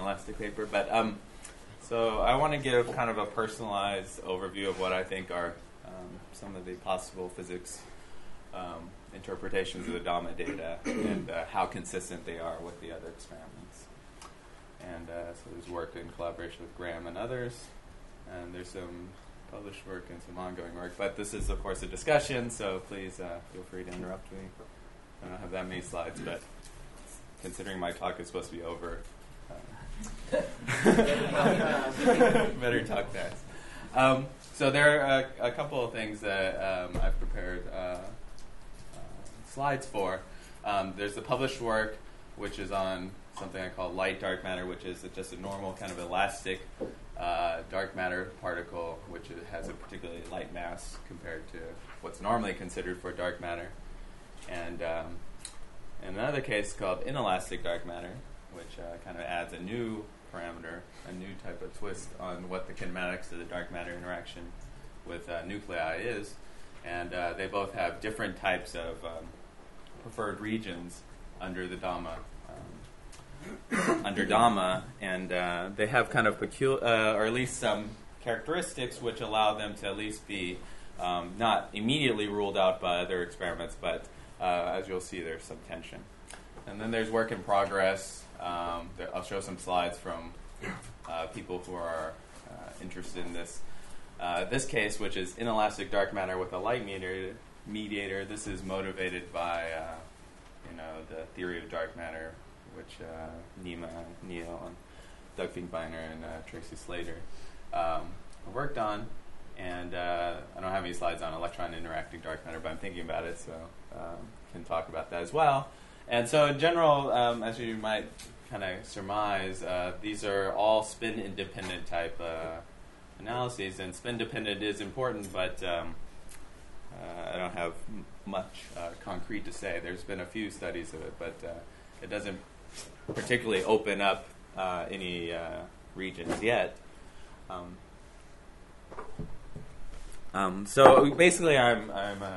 inelastic paper. But so I want to give kind of a personalized overview of what I think are some of the possible physics interpretations of the DAMA data and how consistent they are with the other experiments. And so there's work in collaboration with Graham and others, and there's some published work and some ongoing work. But this is, of course, a discussion, so please feel free to interrupt me. I don't have that many slides, but considering my talk is supposed to be over, better talk fast. So there are a couple of things that I've prepared slides for. There's the published work, which is on something I call light dark matter, which is just a normal kind of elastic dark matter particle, which has a particularly light mass compared to what's normally considered for dark matter. And another case called inelastic dark matter, which kind of adds a new parameter, a new type of twist on what the kinematics of the dark matter interaction with nuclei is. And they both have different types of preferred regions under the DAMA. Under DAMA, and they have kind of peculiar, or at least some characteristics which allow them to at least be not immediately ruled out by other experiments, but as you'll see, there's some tension. And then there's work in progress. I'll show some slides from people who are interested in this case, which is inelastic dark matter with a light mediator. This is motivated by the theory of dark matter, which Nima, Neil, and Doug Finkbeiner and Tracy Slater worked on. And I don't have any slides on electron interacting dark matter, but I'm thinking about it, so can talk about that as well. And so in general, as you might kind of surmise, these are all spin-independent type analyses, and spin-dependent is important, but I don't have much concrete to say. There's been a few studies of it, but it doesn't particularly open up any regions yet. So basically, I'm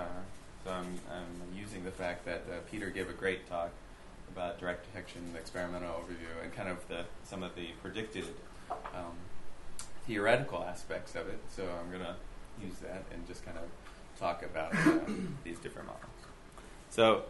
using the fact that Peter gave a great talk about direct detection, experimental overview, and kind of some of the predicted theoretical aspects of it. So I'm going to use that and just kind of talk about these different models. So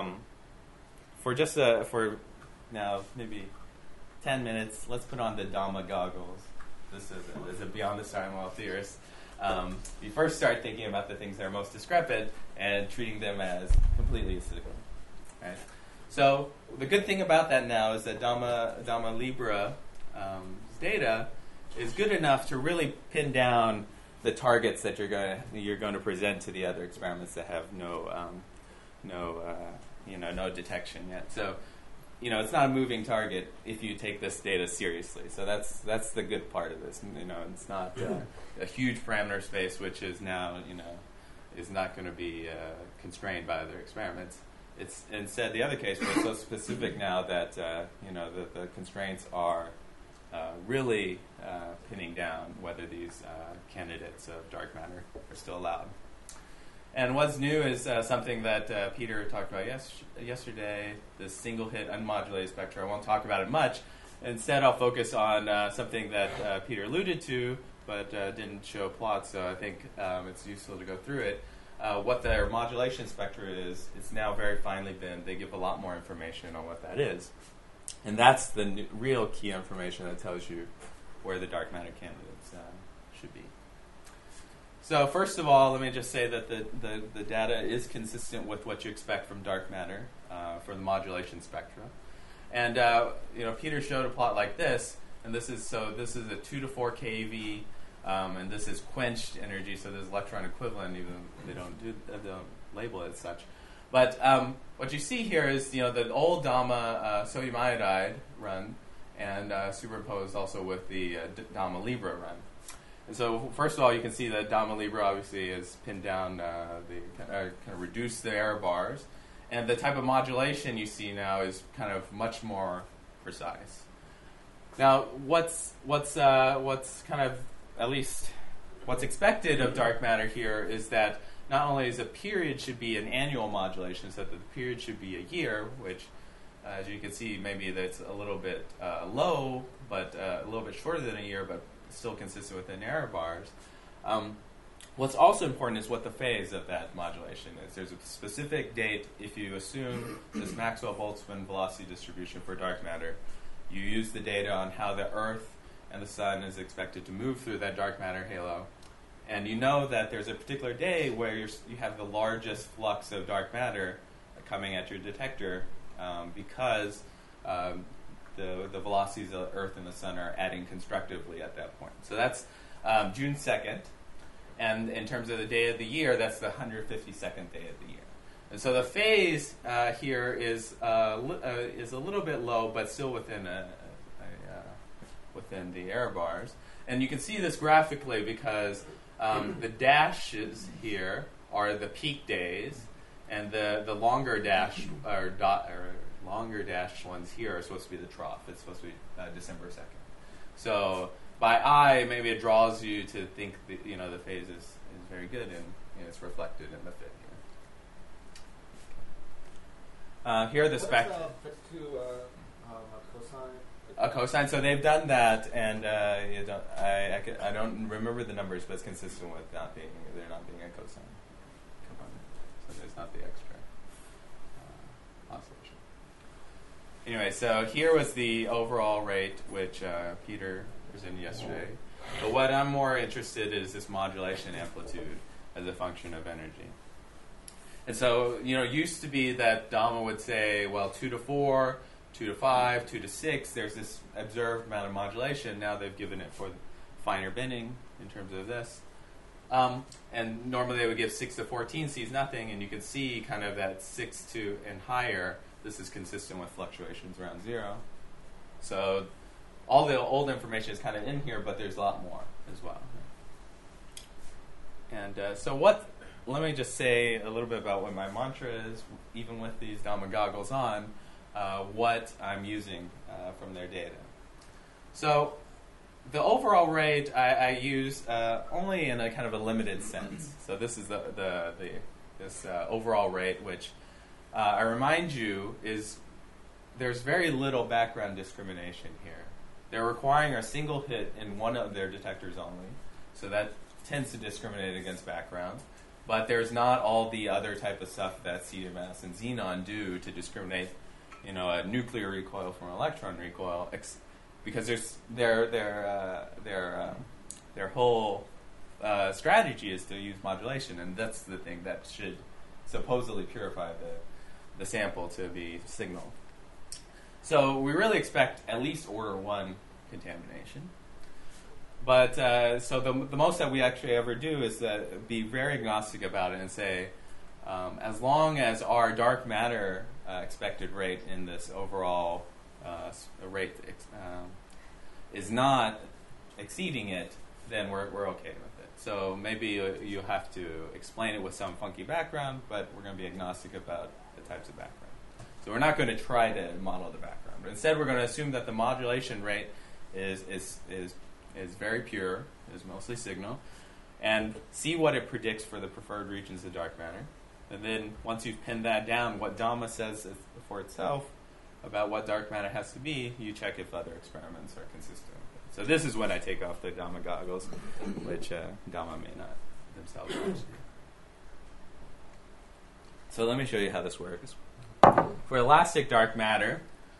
for now maybe 10 minutes, let's put on the DAMA goggles. This is a beyond the starting wall theorist. You first start thinking about the things that are most discrepant and treating them as completely acidical. Right? So the good thing about that now is that DAMA Libra data is good enough to really pin down the targets that you're going to present to the other experiments that have no detection yet. So it's not a moving target if you take this data seriously. So that's the good part of this. It's not a huge parameter space, which is now is not going to be constrained by other experiments. It's instead the other case where it's so specific now that the constraints are really pinning down whether these candidates of dark matter are still allowed. And what's new is something that Peter talked about yesterday, this single-hit unmodulated spectra. I won't talk about it much. Instead, I'll focus on something that Peter alluded to, but didn't show plots, so I think it's useful to go through it. What their modulation spectra is, it's now very finely binned. They give a lot more information on what that is. And that's the real key information that tells you where the dark matter candidates should be. So first of all, let me just say that the data is consistent with what you expect from dark matter for the modulation spectra. And Peter showed a plot like this, and this is a 2 to 4 keV, and this is quenched energy, so there's electron equivalent, even though they don't label it as such. But what you see here is the old DAMA sodium iodide run, and superimposed also with the DAMA Libra run. And so, first of all, you can see that DAMA Libra obviously is pinned down, kind of reduced the error bars, and the type of modulation you see now is kind of much more precise. Now, what's kind of at least what's expected of dark matter here is that not only is a period should be an annual modulation, so that the period should be a year, which as you can see, maybe that's a little bit low, but a little bit shorter than a year, but still consistent with the error bars. What's also important is what the phase of that modulation is. There's a specific date. If you assume this Maxwell-Boltzmann velocity distribution for dark matter, you use the data on how the Earth and the Sun is expected to move through that dark matter halo. And you know that there's a particular day where you have the largest flux of dark matter coming at your detector because the velocities of the Earth and the Sun are adding constructively at that point. So that's June 2nd. And in terms of the day of the year, that's the 152nd day of the year. And so the phase here is a little bit low, but still within within the error bars. And you can see this graphically because the dashes here are the peak days, and the longer dash or longer dashed ones here are supposed to be the trough. It's supposed to be December 2nd. So by eye, maybe it draws you to think that, the phase is very good, and it's reflected in the fit here. Here are the spectra. A cosine. So they've done that, and I don't remember the numbers, but it's consistent with there not being a cosine component. So there's not the extra oscillation. Anyway, so here was the overall rate, which Peter presented yesterday. But what I'm more interested in is this modulation amplitude as a function of energy. And so, it used to be that Dama would say, well, 2 to 4, 2 to 5, 2 to 6, there's this observed amount of modulation. Now they've given it for finer binning in terms of this. And normally they would give 6 to 14 sees nothing, and you can see kind of that 6 to and higher, this is consistent with fluctuations around 0. So all the old information is kind of in here, but there's a lot more as well. And let me just say a little bit about what my mantra is, even with these Dama goggles on, what I'm using from their data. So the overall rate I use only in a kind of a limited sense. So this is this overall rate, which I remind you there's very little background discrimination here. They're requiring a single hit in one of their detectors only, so that tends to discriminate against background. But there's not all the other type of stuff that CMS and Xenon do to discriminate, a nuclear recoil from an electron recoil, because their whole strategy is to use modulation, and that's the thing that should supposedly purify the sample to be signal. So we really expect at least order 1 contamination. But so the most that we actually ever do is be very agnostic about it and say, as long as our dark matter expected rate in this overall rate is not exceeding it, then we're okay with it. So maybe you have to explain it with some funky background, but we're going to be agnostic about the types of background. So we're not going to try to model the background, but instead we're going to assume that the modulation rate is very pure, is mostly signal, and see what it predicts for the preferred regions of dark matter. And then once you've pinned that down, what Dama says for itself about what dark matter has to be, you check if other experiments are consistent with it. So this is when I take off the Dama goggles, which Dama may not themselves use. So let me show you how this works. For elastic dark matter,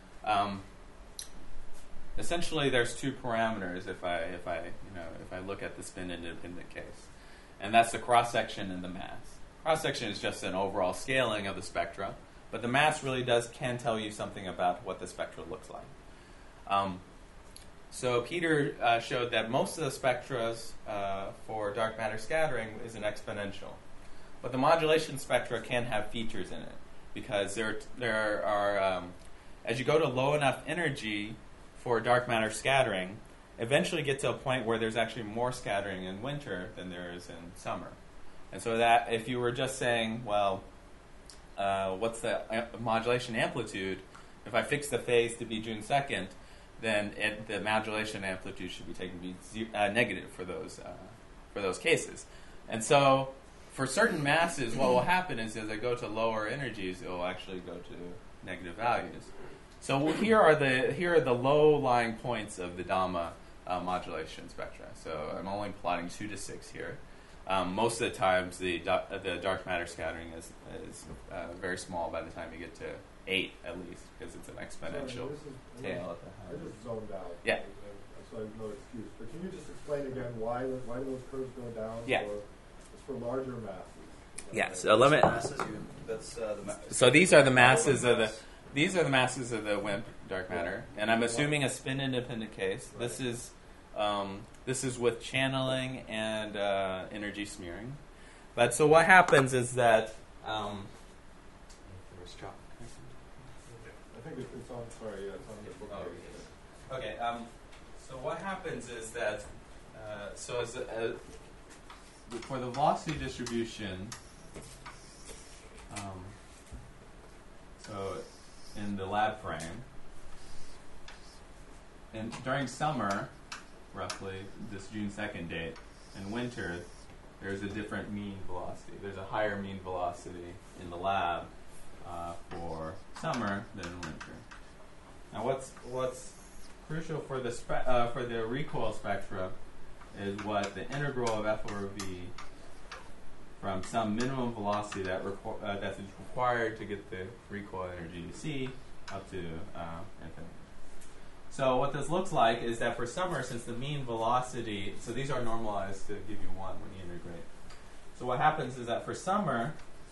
essentially there's 2 parameters if I look at the spin independent case, and that's the cross section and the mass. Cross section is just an overall scaling of the spectra, but the mass really can tell you something about what the spectra looks like. So Peter showed that most of the spectra for dark matter scattering is an exponential, but the modulation spectra can have features in it because there are as you go to low enough energy for dark matter scattering, eventually get to a point where there's actually more scattering in winter than there is in summer. And so that if you were just saying, well, what's the modulation amplitude, if I fix the phase to be June 2nd, then the modulation amplitude should be taken to be negative for those cases. And so for certain masses, what will happen is as I go to lower energies, it will actually go to negative values. So here are the low-lying points of the Dama modulation spectra. So I'm only plotting 2 to 6 here. Most of the times, the dark matter scattering is very small by the time you get to 8, at least, because it's an exponential tail at the I height. just zoned out. Yeah. So I have no excuse. But can you just explain again why do those curves go down? Yeah. It's for larger masses. Yeah. So let me. So these are the masses of the. These are the masses of the WIMP dark matter, and I'm assuming a spin-independent case. Right. This is with channeling and energy smearing. But so what happens is that I think it's on. Sorry, yeah, it's on the book. Oh, okay. So what happens is that for the velocity distribution, so in the lab frame, and during summer, roughly this June 2nd date, in winter, there's a different mean velocity. There's a higher mean velocity in the lab for summer than in winter. Now, what's crucial for the recoil spectra is what the integral of f over v from some minimum velocity that is required to get the recoil energy you see up to infinity. So what this looks like is that for summer, since the mean velocity, so these are normalized to give you 1 when you integrate. So what happens is that for summer,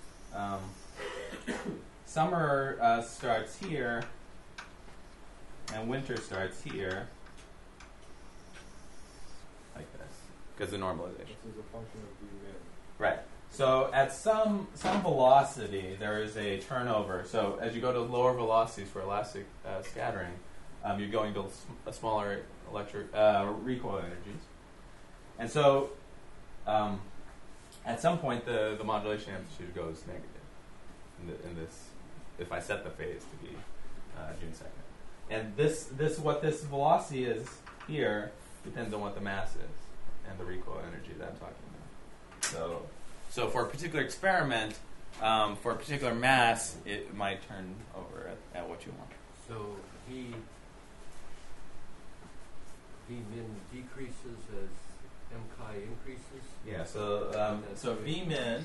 summer starts here, and winter starts here, like this, because of normalization. This is a function of v min. Right. So at some velocity, there is a turnover. So as you go to lower velocities for elastic scattering, you're going to smaller electric recoil energies. And so at some point, the modulation amplitude goes negative in this, if I set the phase to be June 2nd. And what this velocity is here depends on what the mass is and the recoil energy that I'm talking about. So for a particular experiment, for a particular mass, it might turn over at what you want. So V min decreases as M chi increases? Yeah, so V min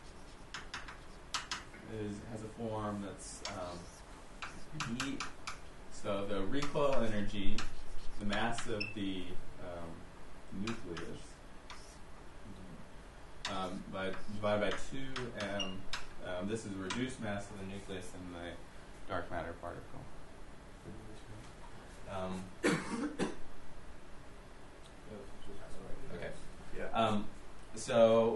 has a form that's V. So the recoil energy, the mass of the nucleus, divided by 2m. This is the reduced mass of the nucleus in the dark matter particle. Okay. Yeah. So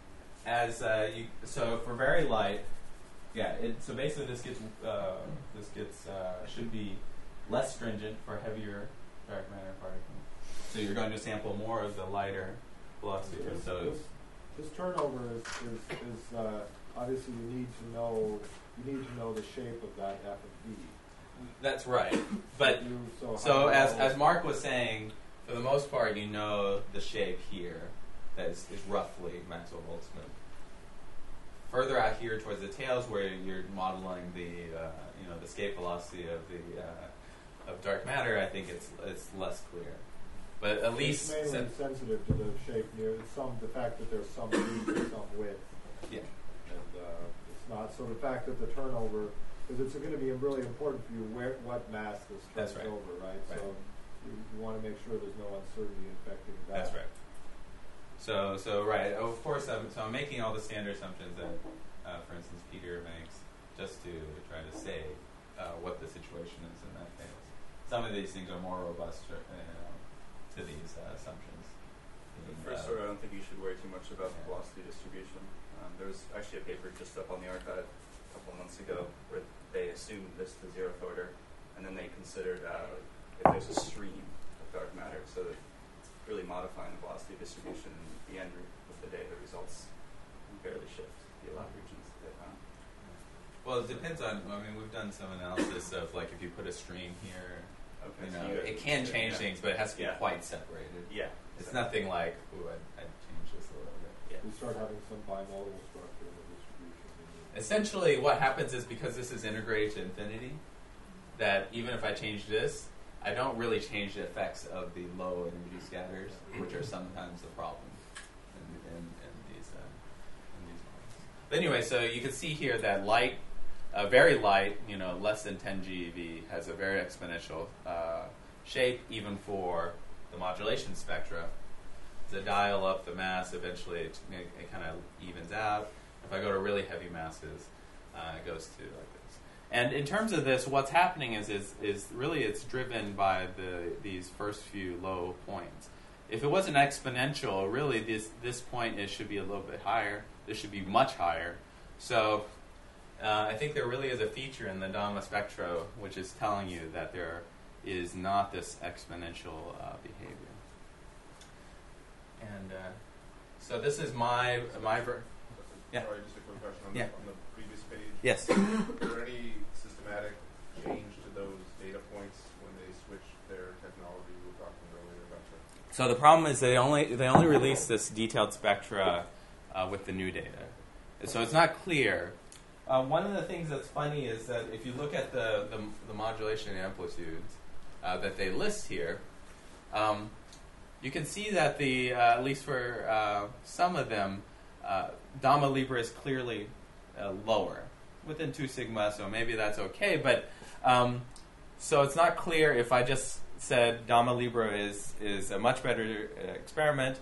for very light, so basically this gets should be less stringent for heavier dark matter particles. So you're going to sample more of the lighter velocity. This turnover is obviously you need to know the shape of that f of v. That's right. But so as Mark was saying, for the most part, you know the shape here that is roughly Maxwell-Boltzmann. Further out here towards the tails, where you're modeling the escape velocity of dark matter, I think it's less clear. But at least it's mainly sensitive to the shape near the fact that there's some deep and some width. Yeah. And it's not so the fact that the turnover, because it's going to be really important for you what mass this turns over, right? So you want to make sure there's no uncertainty infecting that. That's right. So right. Of course, I'm making all the standard assumptions that, for instance, Peter makes, just to try to say what the situation is in that case. Some of these things are more robust to these assumptions. First order, I don't think you should worry too much about the velocity distribution. There was actually a paper just up on the archive a couple months ago where they assumed this the zeroth order, and then they considered if there's a stream of dark matter, so that really modifying the velocity distribution in the end of the day, the results barely shift the allowed regions that they found. Well, it depends on. I mean, we've done some analysis of like if you put a stream here. Okay, it can change things, but it has to be quite separated. Yeah. It's nothing like, I'd change this a little bit. Yeah. We start having some bimodal structure in the distribution. Essentially, what happens is because this is integrated to infinity, that even if I change this, I don't really change the effects of the low energy scatters, which are sometimes the problem in these models. But anyway, so you can see here that light, very light, less than 10 GeV, has a very exponential shape, even for the modulation spectra. To dial up the mass, eventually it kind of evens out. If I go to really heavy masses, it goes to like this. And in terms of this, what's happening is really it's driven by these first few low points. If it wasn't exponential, really this point should be a little bit higher. This should be much higher. So I think there really is a feature in the Dama spectra which is telling you that there is not this exponential behavior. And so this is my yeah. Sorry, just a quick question on, Yeah. on the previous page. Yes. Is there any systematic change to those data points when they switch their technology? We were talking earlier about that. So the problem is they only release this detailed spectra with the new data, so it's not clear. One of the things that's funny is that if you look at the modulation amplitudes that they list here, you can see that at least for some of them, Dama Libre is clearly lower, within 2 sigma, so maybe that's okay. But so it's not clear if I just said Dama Libre is a much better experiment.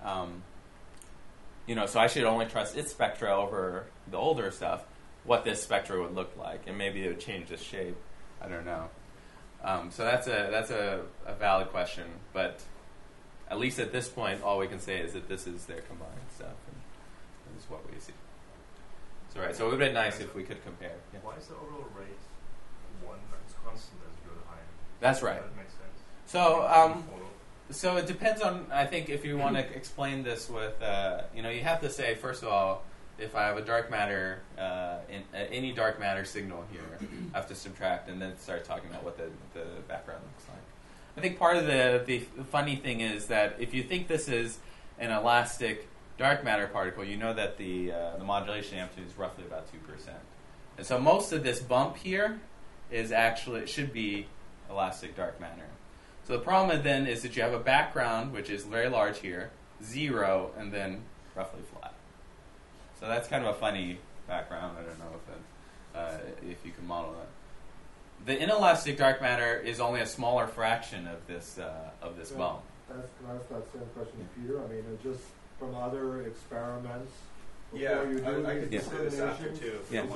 So I should only trust its spectra over the older stuff. What this spectra would look like, and maybe it would change the shape. I don't know. So that's a valid question, but at least at this point, all we can say is that this is their combined stuff, and this is what we see. So right, so it would have been nice if we could compare. Yeah. Why is the overall rate 1 that's constant as you go to higher? That's right. That makes sense. So so it depends on. I think if you want to explain this with, you have to say first of all, if I have a dark matter, any dark matter signal here, I have to subtract and then start talking about what the background looks like. I think part of the funny thing is that if you think this is an elastic dark matter particle, you know that the modulation amplitude is roughly about 2%. And so most of this bump here is actually, it should be elastic dark matter. So the problem then is that you have a background, which is very large here, 0, and then roughly flat. So that's kind of a funny background. I don't know if you can model that. The inelastic dark matter is only a smaller fraction of this bump. Can I ask that same question to Peter? I mean, just from other experiments before Yeah, you do I could these say this after discriminations, too. Yeah.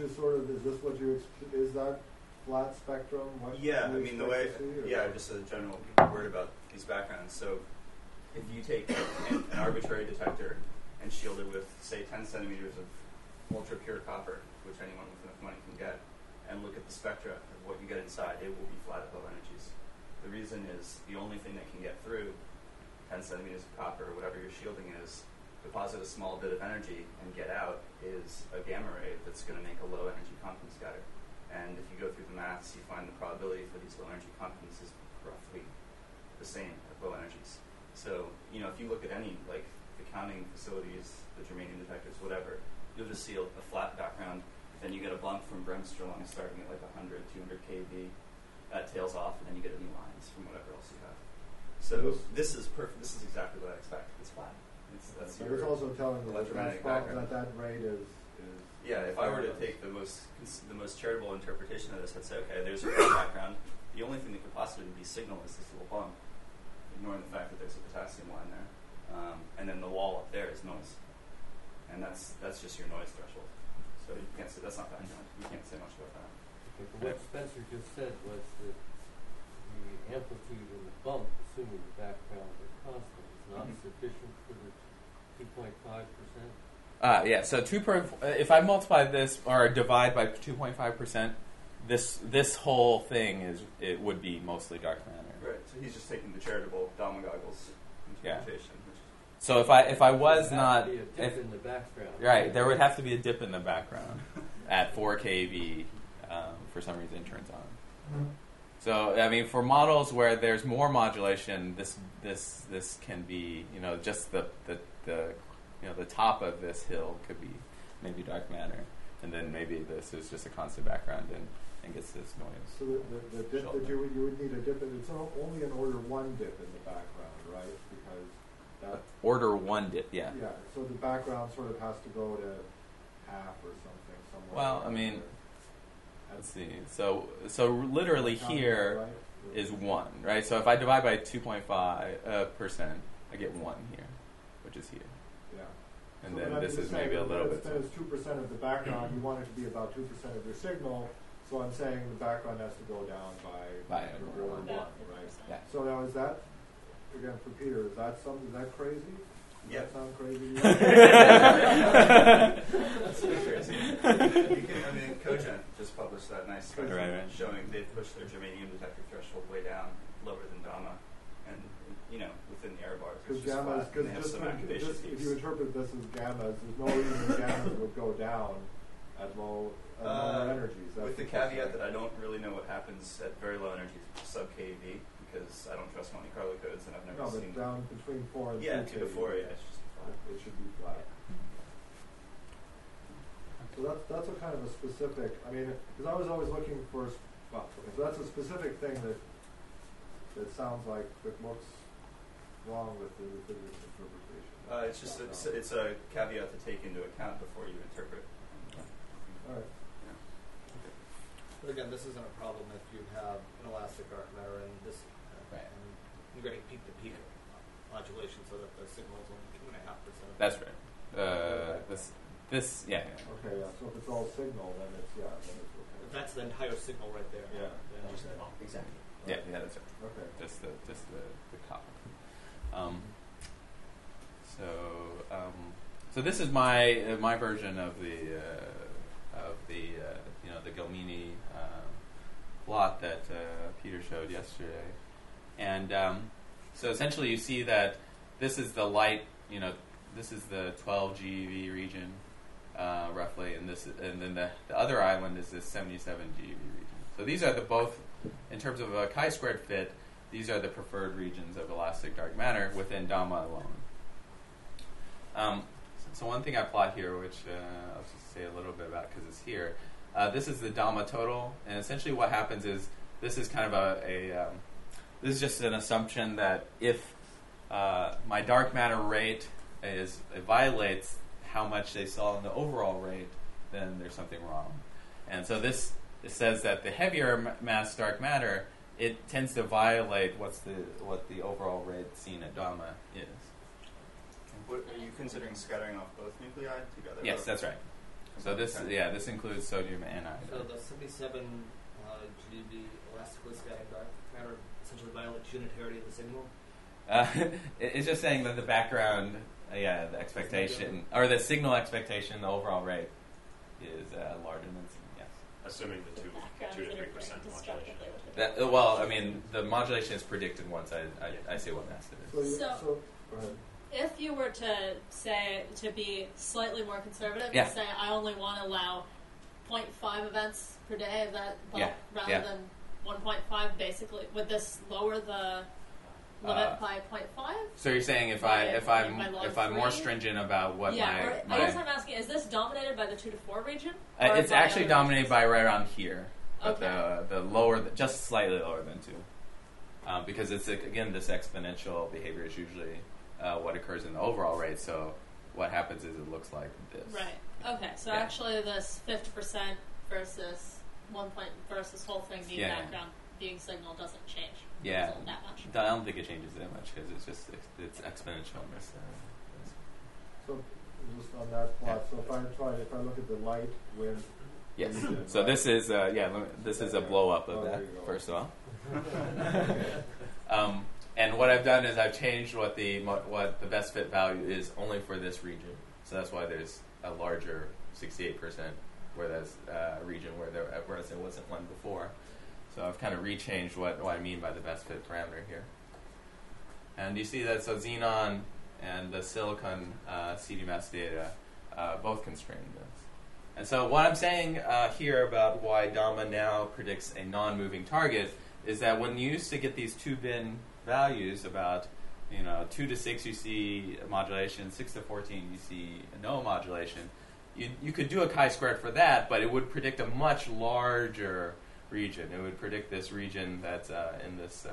is that flat spectrum? Yeah, I mean the way, just a general word about these backgrounds. So if you take an arbitrary detector and shield it with, say, 10 centimeters of ultra pure copper, which anyone with enough money can get, and look at the spectra of what you get inside, it will be flat at low energies. The reason is the only thing that can get through 10 centimeters of copper, or whatever your shielding is, deposit a small bit of energy and get out, is a gamma ray that's going to make a low energy Compton scatter. And if you go through the maths, you find the probability for these low energy Comptons is roughly the same at low energies. So, if you look at any, like, the counting facilities, the germanium detectors, whatever, you'll just see a flat background. Then you get a bump from Bremsstrahlung starting at like 100, 200 kV. That tails off, and then you get new lines from whatever else you have. So this is perfect. This is exactly what I expect. It's flat. That's But it's also telling you electromagnetic that rate is. Yeah, if I were to take the most charitable interpretation of this, I'd say, okay, there's a flat background. The only thing that could possibly be signal is this little bump, ignoring the fact that there's a potassium line there, and then the wall up there is noise, and that's just your noise threshold. So you can't say that's not background. You can't say much about that. Okay, but what Spencer just said was that the amplitude in the bump, assuming the background is constant, is not sufficient for the 2.5%. So if I multiply this or divide by 2.5%, this whole thing would be mostly dark matter. Right. So he's just taking the charitable Dama goggles interpretation. So if I was not, There would be a dip in the background. right, there would have to be a dip in the background at 4 kV. For some reason, it turns on. So I mean, for models where there's more modulation, this can be, just the top of this hill could be maybe dark matter, and then maybe this is just a constant background, and gets this noise. So the dip that you would need a dip in, it's only an order 1 dip in the background, right? Because that Order 1 dip, yeah. Yeah, so the background sort of has to go to half or something somewhere. Well, I mean, there. let's see. So literally Sound here right? is 1, right? So if I divide by 2.5%, I get 1 here, which is here. Yeah. And So then I'm this just is maybe a saying, little bit. That is 2% of the background. You want it to be about 2% of your signal. So I'm saying the background has to go down by order 1, About right? 50%. Yeah. So now is that, again for Peter, is that crazy? Does Yeah. that sound crazy? That's so crazy. I mean, Cogent just published that nice study Right. showing they've pushed their germanium detector threshold way down, lower than gamma, and within the error bars. Because It's just gammas, flat, and they have some activation if peaks. you interpret this as gammas, there's no reason gammas would go down at lower energies. That's With the what caveat you're that saying. I don't really know what happens at very low energies, sub keV, because I don't trust Monte Carlo codes and I've never No, but seen. down between 4 and 2 2 to 4, yeah, it's just flat. It should be flat. So that's a kind of a specific. I mean, because I was always looking for. Well, okay, so that's a specific thing that sounds like that looks wrong with the physics interpretation. It's just it's a caveat to take into account before you interpret. All right. But again, this isn't a problem if you have an elastic arc matter and this, Right. and you're getting peak-to-peak modulation, so that the signal is only 2.5%. That's right. This, yeah. Okay, yeah. So if it's all signal, then it's okay. If that's the entire signal right there. Yeah. Then Exactly. Yeah, that's right. Okay. Just the copper. So this is my version of the Gelmini plot that Peter showed yesterday, and so essentially you see that this is the light, this is the 12 GeV region roughly, and then the other island is this 77 GeV region. So these are both, in terms of a chi-squared fit, these are the preferred regions of elastic dark matter within Dama alone. So one thing I plot here, which I'll just say a little bit about because it's here, this is the Dama total, and essentially what happens is this is kind of this is just an assumption that if my dark matter rate it violates how much they saw in the overall rate, then there's something wrong. And so it says that the heavier mass dark matter, it tends to violate what the overall rate seen at Dama is. What, are you considering scattering off both nuclei together? Yes, that's right. So this includes sodium and So iodine. the 77 GeV elastically scattering dark matter essentially violates unitarity of the signal. It's just saying that the background, the expectation, or the signal expectation, the overall rate is larger than yes. Assuming the 2 to 3% modulation. I mean, the modulation is predicted once I say what mass it is. So go ahead. If you were to say, to be slightly more conservative, Yeah. and say I only want to allow 0.5 events per day of that bulk rather Yeah. than 1.5, basically, would this lower the limit by 0.5? So you're saying if By I'm more log 3? stringent about what Yeah, my I guess I'm asking, is this dominated by the 2 to 4 region? Or it's by actually other dominated regions? by right around here, but Okay. the lower, just slightly lower than 2, because it's again this exponential behavior is usually what occurs in the overall rate. So what happens is it looks like this. Right. Okay. So Yeah. actually, this 50% versus 1 point versus whole thing being Yeah. background being signal doesn't change. Yeah, That much. I don't think it changes that much because it's exponential. So just on that plot, so if I look at the light, wind, Yes. region, So right? this is this is a blow up of Oh, that there you go. first of all. And what I've done is I've changed what the best fit value is only for this region. So that's why there's a larger 68%, whereas region whereas there wasn't one before. So I've kind of rechanged what I mean by the best fit parameter here. And you see that so xenon and the silicon CD mass data both constrain this. And so what I'm saying here about why Dama now predicts a non-moving target is that when you used to get these 2-bin values about 2 to 6 you see modulation, 6 to 14 you see no modulation, you could do a chi-squared for that, but it would predict a much larger region. It would predict this region that's in this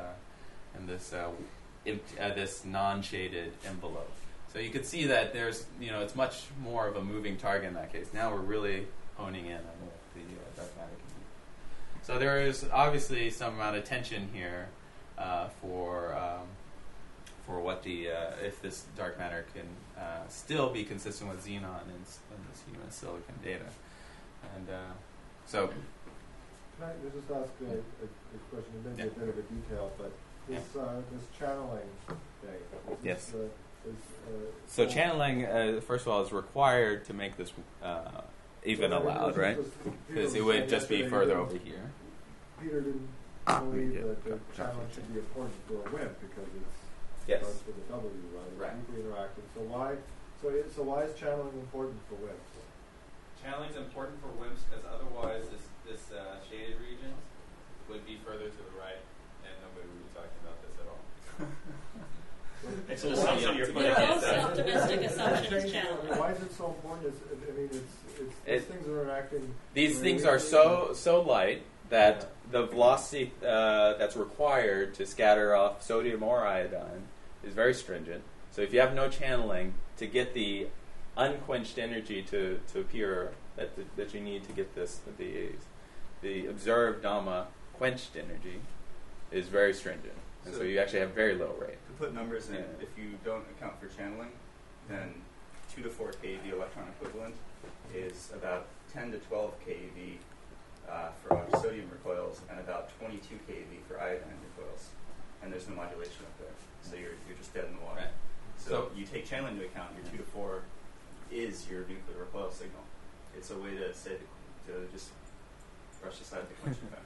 this non-shaded envelope. So you could see that there's, it's much more of a moving target in that case. Now we're really honing in on what the dark matter can do. So there is obviously some amount of tension here for what the if this dark matter can still be consistent with xenon and this human silicon data, and so. Can I just ask a question? It may be a bit of a detail, but this channeling thing. Yes. So channeling, first of all, is required to make this even allowed, right? Because it would just be further over here. Peter didn't believe that the channeling should be important for a WIMP because it starts with a W, right? It's deeply interactive. So why is channeling important for WIMPs? Channeling is important for WIMPs because otherwise this shaded region would be further to the right, and nobody would be talking about this at all. It's an assumption you're putting The against most that. optimistic assumption is channeling. Why is it so important? These things are interacting. These things are so light that the velocity that's required to scatter off sodium or iodine is very stringent. So if you have no channeling, to get the unquenched energy to appear that you need to get the observed Dhamma quenched energy is very stringent. And so you actually have very low rate. To put numbers in, if you don't account for channeling, then 2 to 4 keV electron equivalent is about 10 to 12 keV for sodium recoils and about 22 keV for iodine recoils. And there's no modulation up there. So you're just dead in the water. Right. So you take channeling into account, your 2 to 4 is your nuclear recoil signal. It's a way to just brush aside the quenching factor.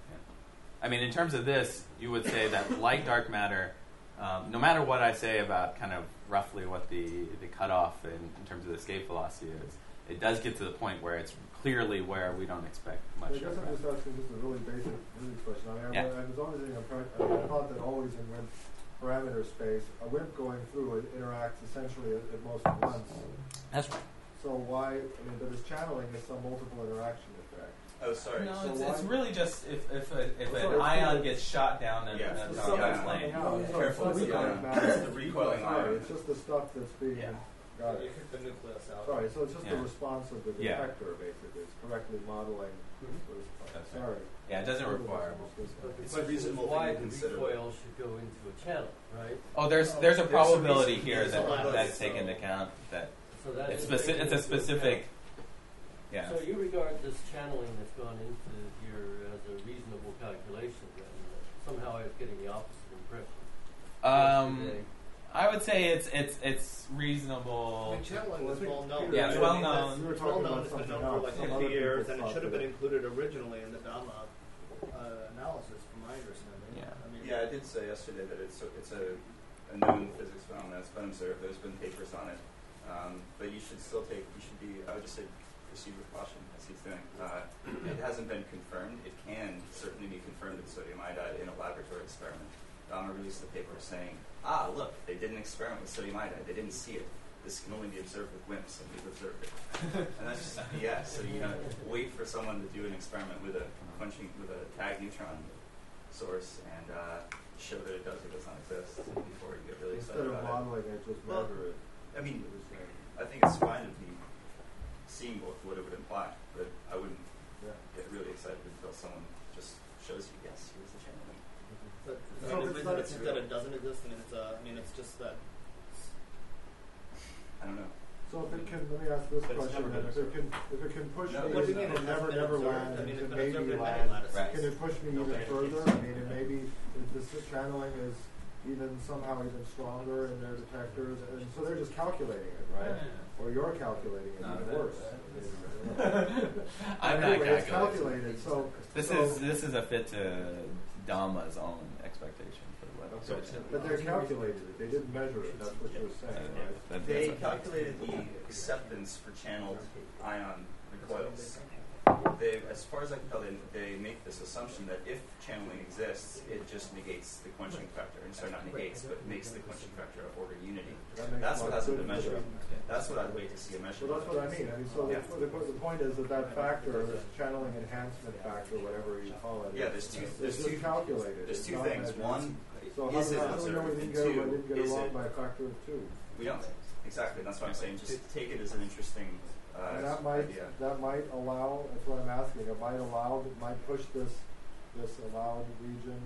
I mean, in terms of this, you would say that light dark matter, no matter what I say about kind of roughly what the cutoff in terms of the escape velocity is, it does get to the point where it's clearly where we don't expect much. I guess I'm just asking just a really basic question. I was always in I thought that always in WIMP parameter space, a WIMP going through it interacts essentially at most once. That's right. So why? But this channeling is some multiple interaction effect. Oh, sorry. No, So it's really just if sorry, an ion gets shot down in Yeah, a it's Dhamma's lane. Careful with the ion. It's the recoiling ion. It's just the stuff that's being. Got You it. hit the nucleus out. Sorry, so it's just the Yeah. response of the Yeah. detector, basically. It's correctly modeling the response. That's right. Sorry. Yeah, it doesn't require. But the It's a question is reasonable why thing to the consider. recoil should go into a channel, right? Oh, there's a probability here there's a that probability, that's taken into account that So that it's is taken it's a into specific. Yeah. So you regard this channeling that's gone into here as a reasonable calculation, then somehow it's getting the opposite impression. Yesterday. I would say it's reasonable. Channeling is well known. Yeah, it's well known. You were It's well talking known. about It's been something known for else. like Some 50 other years, people and it thought should have that been included originally in the Dhamma analysis, from my understanding. Yeah. I mean, Yeah, I did say yesterday that it's a known physics phenomenon. It's been observed. There's been papers on it. But you should be, I would just say, proceed with caution, as he's doing. It hasn't been confirmed. It can certainly be confirmed with sodium iodide in a laboratory experiment. Dhamma released a paper saying, look, they did an experiment with sodium iodide. They didn't see it. This can only be observed with WIMPs, and we've observed it. And that's just BS. So you gotta wait for someone to do an experiment with a tag neutron source and show that it does or does not exist before you get really Instead excited of about modeling it, just Well, measure it. it. I mean, It was, I think it's fine to be seeing what it would imply, but I wouldn't get really excited until someone just shows you, yes, here's the channeling. But So is it's it not- that it doesn't exist? It's just that. I don't know. So if it can, let me ask this But it's question: never then. been If it can push No, me what do you mean it from hasn't never been land observed? I mean, into it's been maybe observed in many land, lattices. Right. can it push me even Okay. further? I mean, and maybe this channeling is somehow even stronger in their detectors, and so they're just calculating it, right? Or you're calculating it No, even that- worse. I'm not Anyway, it's calculating. calculated. So This is a fit to Dhamma's own expectation for what. but they're calculated it. They didn't measure it. That's what you're saying, right? They calculated the acceptance for channeled ion recoils. as far as I can tell, they make this assumption that if channeling exists, it just negates the quenching factor. And so not negates, but makes the quenching factor of order unity. That's what hasn't been measured. That's what I'd wait to see a measure. Well, that's what I mean. So Yeah. the point is that factor, this channeling enhancement factor, whatever you call it, Yeah, there's two calculated. There's It's two not things. measured. One, So is it how do we know observed? we And didn't get it is wrong it, by a factor of 2? we don't. Exactly. And that's why I'm saying just take it as an interesting And that idea. might allow. That's what I'm asking. It might push this allowed region.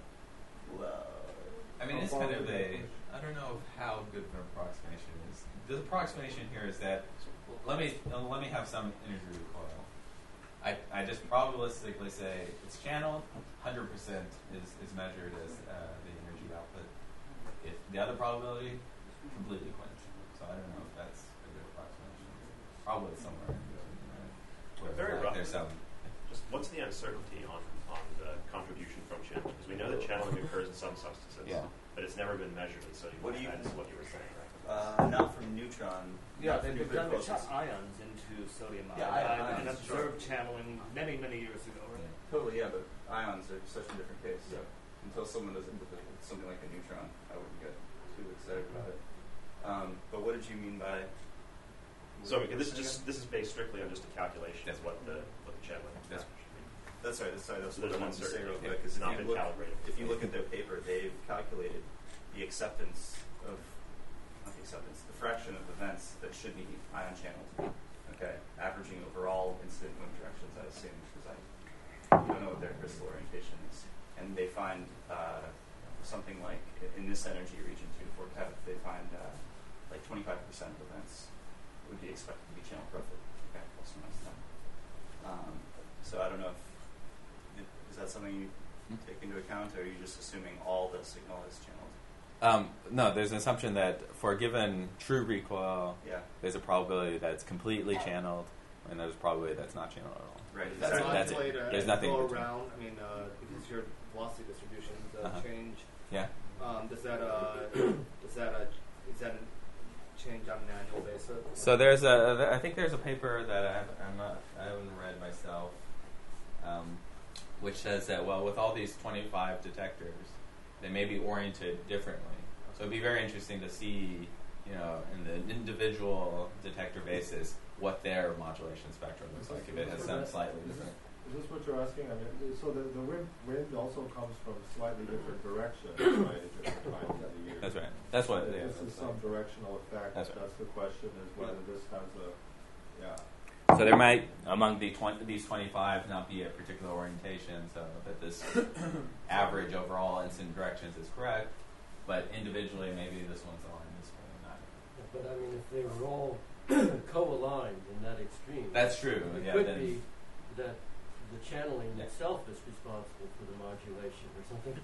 Well, I mean, it's How far kind of would that a, push? I don't know how good of an approximation is. The approximation here is that, let me have some energy recoil. I just probabilistically say it's channeled, 100% is measured as the energy output. If the other probability, completely quenched. So I don't know if that's a good approximation. Probably somewhere in between, right? Where Very like, there's roughly. some, Just what's the uncertainty on the contribution from channeling? Because we know that channeling occurs in some substances, Yeah. but it's never been measured in sodium What do you- iodide, is what you were saying, right? Not from neutron. Yeah, not from they've nuclear done process. ions into sodium Yeah, iodide and ions, observed channeling many, many years ago, right? Totally, yeah, but ions are such a different case. So Yeah. until someone does it with something like a neutron, I wouldn't get too excited about it. But what did you mean by? So this is based strictly on just a calculation of what the channeling. That's- That's right. That's So what there's I an wanted to say real uncertainty. quick. It's not been calibrated. If you look at their paper, they've calculated the acceptance of, not the acceptance, the fraction of events that should be ion channeled. Okay, averaging over all incident wind directions, I assume, because I don't know what their crystal orientation is, and they find something like in this energy region 2 to 4 keV, they find like 25% of events would be expected to be channeled roughly. Okay, plus or minus that. So I don't know if is that something you take into account, or are you just assuming all the signal is channeled? No, there's an assumption that for a given true recoil, Yeah. there's a probability that it's completely channeled, and there's a probability that's not channeled at all. Right. That's exactly. That's one it. way to There's nothing go in between. around. I mean, because your velocity distribution Uh-huh. change. Yeah. Does that change on an annual basis? So I think there's a paper that I haven't read myself, which says that with all these 25 detectors, they may be oriented differently. So it'd be very interesting to see, in the individual detector basis, what their modulation spectrum looks like if it has some slightly different. Is this what you're asking? I mean, so the wind also comes from slightly different directions, right, at different times of the year. That's right. That's what it This is. is some directional effect. That's right. The question is whether this has So there might, among these 25, not be a particular orientation, so that this average overall incident directions is correct, but individually maybe this one's aligned this way, not. But I mean, if they were all co-aligned in that extreme, That's true. it Yeah. could Then, be that the channeling Yeah. itself is responsible for the modulation or something.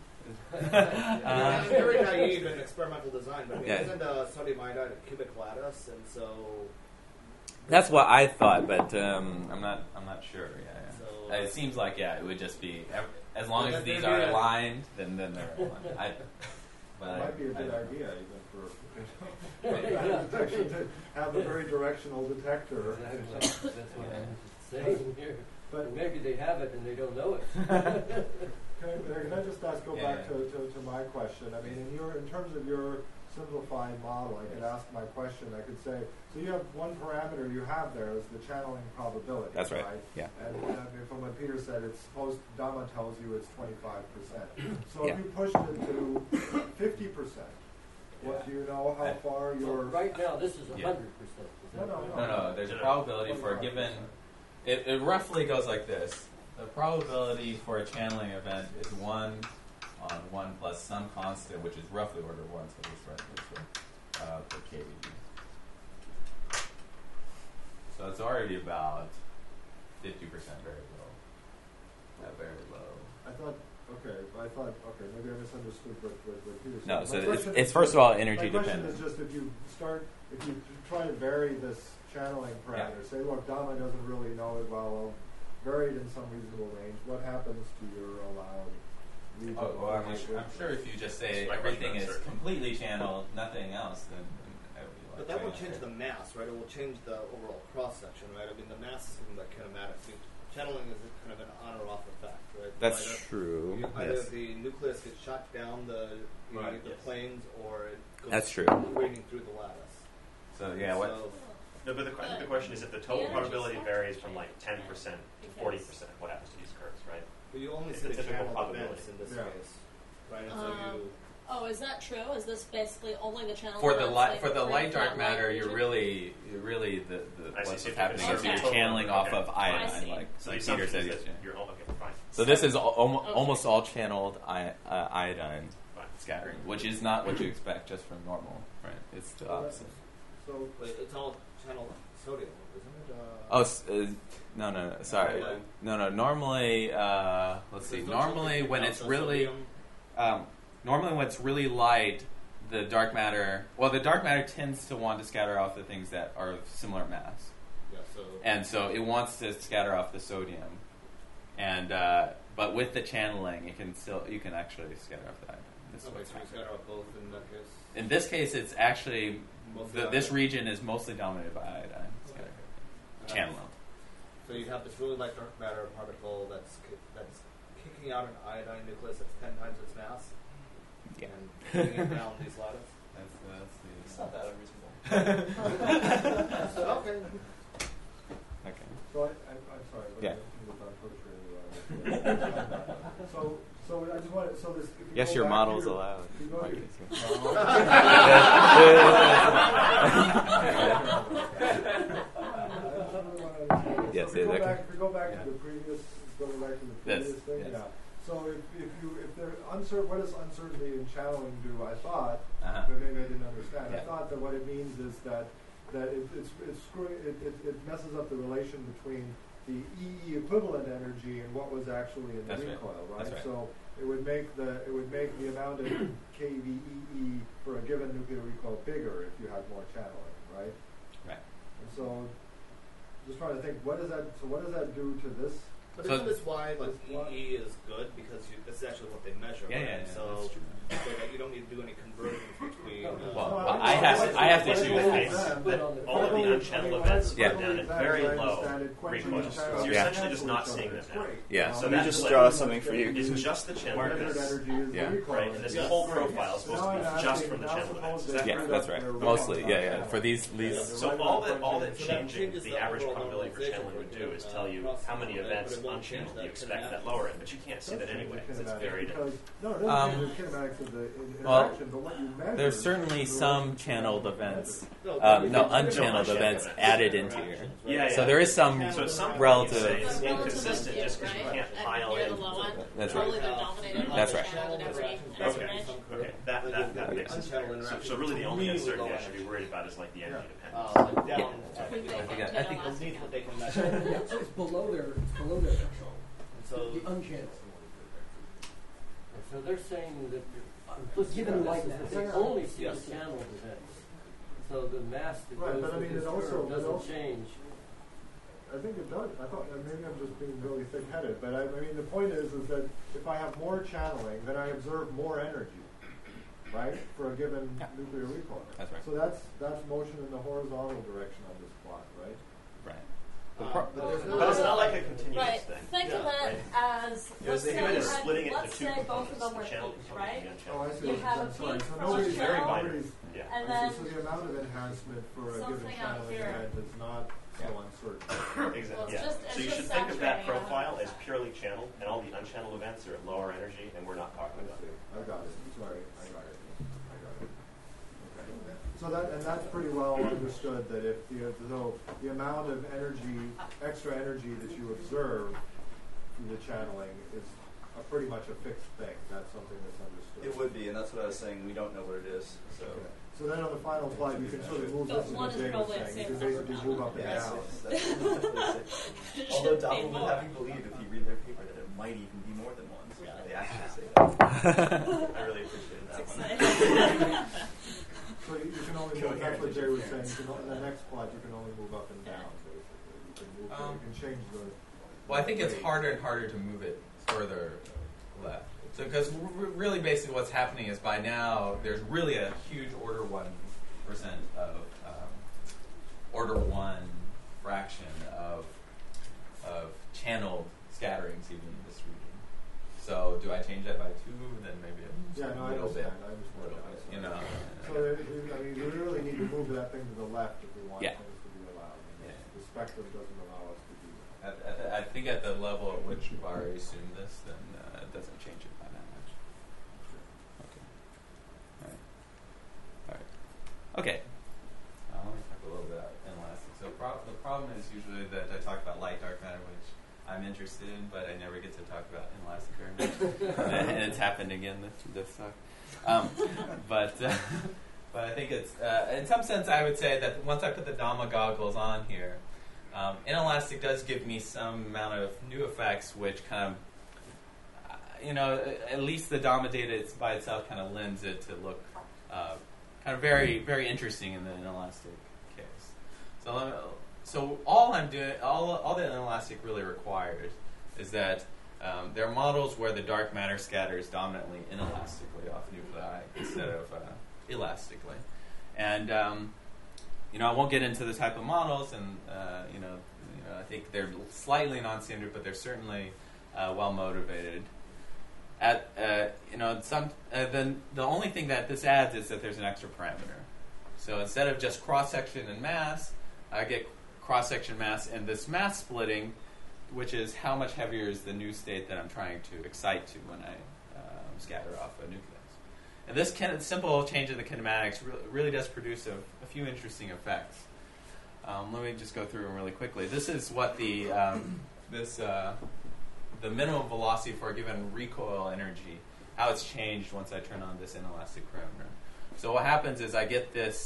I'm very naive in experimental design, but I mean, Yeah. isn't sodium iodide a cubic lattice, and so that's what I thought, but I'm not sure. Yeah. So, It seems like it would just be as long Well, as then these maybe are I- aligned, then they're aligned. It might be a good I- idea even for detection to have a very directional detector. Exactly. That's what I'm saying here. But Maybe they have it and they don't know it. can I just go Yeah, back to my question? I mean, in terms of your simplified model, I could ask my question. I could say, so you have one parameter you have there is the channeling probability. That's right. Yeah. And I mean, from what Peter said, it's supposed Dama tells you it's 25%. So Yeah. if you pushed it to 50%, what do you know how far Well, your right now, this is 100%. Yeah. Is that No. right? No, there's a probability for a given. It roughly goes like this. The probability for a channeling event is 1 on 1 plus some constant, which is roughly order 1, so just write this way, per kV. So it's already about 50% very low. Very low. I thought, maybe I misunderstood what Peter said. No, My so question it's is first just- of all energy my question dependent. is just if you try to vary this channeling parameter, say, look, Dama doesn't really know it well, varied in some reasonable range, what happens to your allowed region? Oh, well, I'm sure if you just say That's my everything question, is sir. completely channeled, nothing else, then that would be like. But that will saying change the mass, right? It will change the overall cross section, right? I mean, the mass is something like kinematics. channeling is kind of an on or off effect, right? That's Either- true. Either Yes. the nucleus gets shot down the Right, the yes. planes, or it goes That's true. radiating through the lattice. So yeah, what? So, No, but I think the question is if the total energy probability spectrum varies from like 10% to Because- 40%, what happens to these curves, right? but you only It's see the the typical channeled probability. events in this Yeah. case, right? And so you Oh, is that true? Is this basically only the channel? For the events, light, like, for the through light dark that matter, light you're region? really the I see. what's So you're happening is taking you're the channeling total off number. of Okay. I iodine, see. like So the Peter assumption said is that yesterday. you're okay, fine. So this is Okay. almost all channeled iodine Fine. scattering, which is not what you expect just from normal, right? It's the opposite. So wait, it's all channeled sodium, isn't it? Oh, no, sorry. Iodine. No, normally, let's see. There's no Normally, chance when of it's really, sodium. normally when it's really light, the dark matter tends to want to scatter off the things that are of similar mass, Yeah, so and so it wants to scatter off the sodium, and but with the channeling, you can actually scatter off the iodine. This is okay, what's so you happening. scatter out both in that case. In this case, it's actually Mostly this iodine. region is mostly dominated by iodine scattering, channeling. So you have this really light dark matter particle that's kicking out an iodine nucleus that's 10 times its mass, Yeah. and putting it down these lattice. It's not that unreasonable. So, okay. Okay. So I'm sorry. But Yeah. So I just wanted, so this. if you Yes, go your back model's to- allowed. if you go Marcus, Yes, If we yeah, go that back, can- if we go back yeah. to the previous, going back to the Yes, previous thing, yes. yeah. So if they're uncertain, what does uncertainty in channeling do? I thought, Uh-huh. but maybe I didn't understand. I Yeah. thought that what it means is that it messes up the relation between the EE equivalent energy and what was actually in the That's right. recoil, right? That's right. So it would make the amount of kVEE for a given nuclear recoil bigger if you had more channeling, right? Right. And so, just trying to think, what does that do to this? But So- isn't this why like This one- EE is good because this is actually what they measure? Yeah, right? yeah, yeah, So, that's true. so that you don't need to do any conversions between. Well, No, I have to choose choose the case. that all of the unchanneled events Yeah. are down at very low recoils. So you're Yeah. essentially just not seeing them now. Yeah. So Let me that's just like- draw something for you. It's just the channel Marketed events. energy is Yeah. the recoil Right, and this energy. whole profile is supposed Now to I'm be just asking, from the now channel events. Is suppose that Yeah, they correct? that's screwed right. up Mostly, their yeah. For these So all that So that changing changes the the average overall probability for normalization channeling would do is for, tell you cross how many section, events but it won't change unchanneled you that expect kinematics. that lower end, but you can't see that anyway because it's buried in. Because, no, it doesn't Um, change the kinematics of the well, interaction, but what you measure. There's is certainly the some relation to channeled what you events. measure. Unchanneled events added into here. Yeah, So there is some So at some point relative. you say it's So inconsistent relative, just because you right? can't At pile near in. the low end, That's totally right. they're dominated by That's the right. channel in every Okay. range. Okay, that makes sense. So really the only uncertainty I should be worried about is like the energy dependence. Like down, We you know, think Yeah, I think underneath what they can So, measure. yeah, so it's below their threshold. And so The unchanneled. So they're saying that Given light implicit mass. that they only see Yes. the channeled events. So the mass that Right, goes but I with mean, this it also- curve it doesn't also- change. I think it does. I thought maybe I'm just being really thick-headed, but I mean the point is that if I have more channeling, then I observe more energy, right, for a given Yeah. nuclear recoil. That's right. So that's motion in the horizontal direction on this plot, right? Right. but there's no. But it's not like a continuous Right. thing. Think of Yeah, it as You know, let's think say, of it as you had- splitting it let's into two say both components, of them the were channel peaks, component right? and the Oh, I unchanneled. see. You have a I'm sorry. peak So from nobody's each Very channel, binary. Yeah. and I then see. So the amount of enhancement for a given something out channeling here. event is not so uncertain. Exactly. Well, it's Yeah. just- it's So you just should think of that saturating it. profile as purely channeled, and all the unchanneled events are at lower energy, and we're not talking about it. I got it. Sorry, I got it. Okay. So that's pretty well understood that if the amount of energy, extra energy that you observe through the channeling is pretty much a fixed thing. That's something that's understood. It would be, and that's what I was saying. We don't know what it is, so. Okay. So then on the final slide, you can sort of move But this to one what is Jay was probably the saying. You same can basically number. move up and Yes, down. that's It Although should be Donald would more. have you believe if you read their paper that it might even be more than one. So Really? they actually say that. I really appreciated that It's one. exciting. So you can only move, that's what Jay was saying. You can, in the next plot, you can only move up and down, basically. You can move, you can change the. Well, I think it's harder and harder to move it further left. So, because really, basically, what's happening is by now there's really a huge order 1% order 1 fraction of channeled scatterings even in this region. So do I change that by 2? Then maybe Yeah, no, I a little bit. understand. I understand. Little bit, you know. So, I mean, we really need to move that thing to the left if we want Yeah. things to be allowed. And Yeah. The spectrum doesn't allow us to do that. I think at the level at which you've already assumed this, then it doesn't change it by that much. Okay. All right. Okay. Let me talk a little bit about inelastic. So the problem is usually that I talk about light dark matter, which I'm interested in, but I never get to talk about inelastic very much. And it's happened again this talk. But I think it's in some sense I would say that once I put the Dama goggles on here, inelastic does give me some amount of new effects, which kind of, at least the Dama data by itself kind of lends it to look kind of very, very interesting in the inelastic case. So all I'm doing, all the inelastic really requires is that there are models where the dark matter scatters dominantly inelastically off nuclei instead of elastically, and I won't get into the type of models, and I think they're slightly non-standard, but they're certainly well motivated. Then the only thing that this adds is that there's an extra parameter. So instead of just cross section and mass, I get cross section mass and this mass splitting, which is how much heavier is the new state that I'm trying to excite to when I scatter off a nucleus. And this simple change in the kinematics really does produce a few interesting effects. Let me just go through them really quickly. This is what the minimum velocity for a given recoil energy, how it's changed once I turn on this inelastic parameter. So what happens is I get this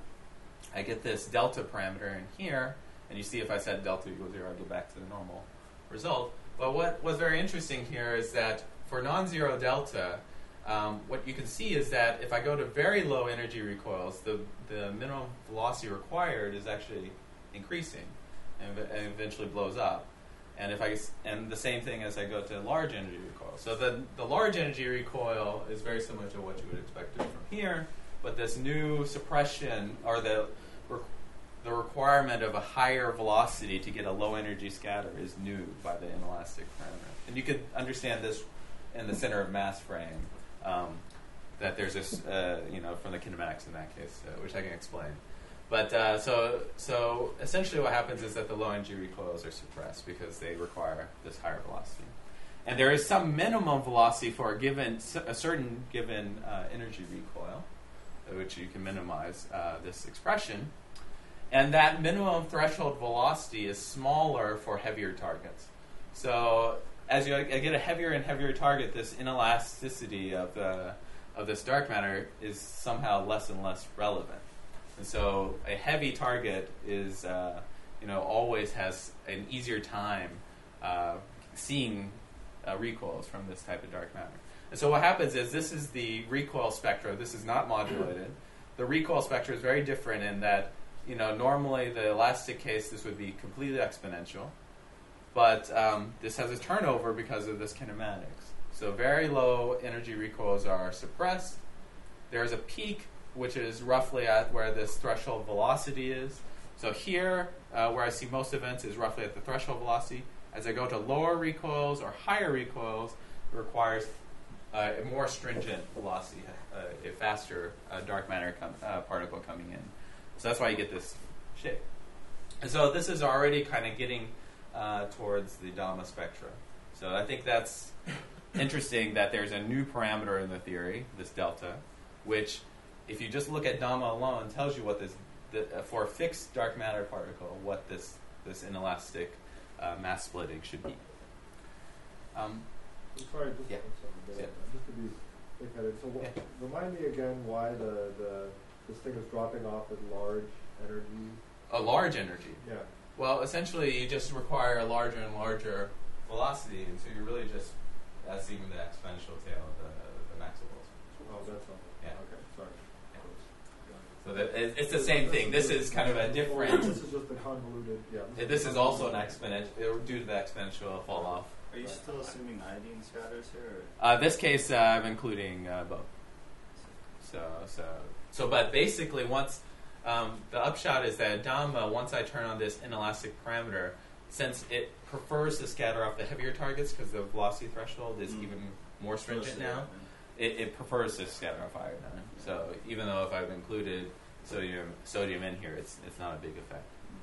delta parameter in here, and you see if I set delta equals 0, I go back to the normal result. But what was very interesting here is that for non-zero delta, what you can see is that if I go to very low energy recoils, the minimum velocity required is actually increasing and eventually blows up. And the same thing as I go to large energy recoil. So the large energy recoil is very similar to what you would expect from here, but this new suppression or the requirement of a higher velocity to get a low energy scatter is new by the inelastic parameter. And you could understand this in the center of mass frame, that there's this, from the kinematics in that case, which I can explain. But so essentially what happens is that the low energy recoils are suppressed because they require this higher velocity. And there is some minimum velocity for a certain given energy recoil, which you can minimize this expression. And that minimum threshold velocity is smaller for heavier targets. So as I get a heavier and heavier target, this inelasticity of this dark matter is somehow less and less relevant. And so a heavy target is, always has an easier time seeing recoils from this type of dark matter. And so what happens is this is the recoil spectra. This is not modulated. The recoil spectra is very different in that, normally the elastic case, this would be completely exponential. But this has a turnover because of this kinematics. So very low energy recoils are suppressed. There's a peak, which is roughly at where this threshold velocity is. So here, where I see most events is roughly at the threshold velocity. As I go to lower recoils or higher recoils, it requires a more stringent velocity, a faster dark matter particle coming in. So that's why you get this shape. And so this is already kind of getting towards the Dama spectra. So I think that's interesting that there's a new parameter in the theory, this delta, which, if you just look at Dama alone, tells you what for a fixed dark matter particle, what this inelastic mass splitting should be. Sorry, just to be thick-headed. So remind me again why this thing is dropping off at large energy. A large energy. Yeah. Well, essentially, you just require a larger and larger velocity, and so you're really just seeing the exponential tail of the maximals. Oh, that's all. Yeah. Okay. Sorry. So it's the same thing. This is kind of a different. This is just the convoluted. Yeah. This is also an exponential due to the exponential fall off. Are you still assuming iodine scatters here? This case, I'm including both. But basically, once the upshot is that Dama, once I turn on this inelastic parameter, since it prefers to scatter off the heavier targets because the velocity threshold is even more stringent now, it prefers to scatter off iodine. So even though if I've included sodium in here, it's not a big effect.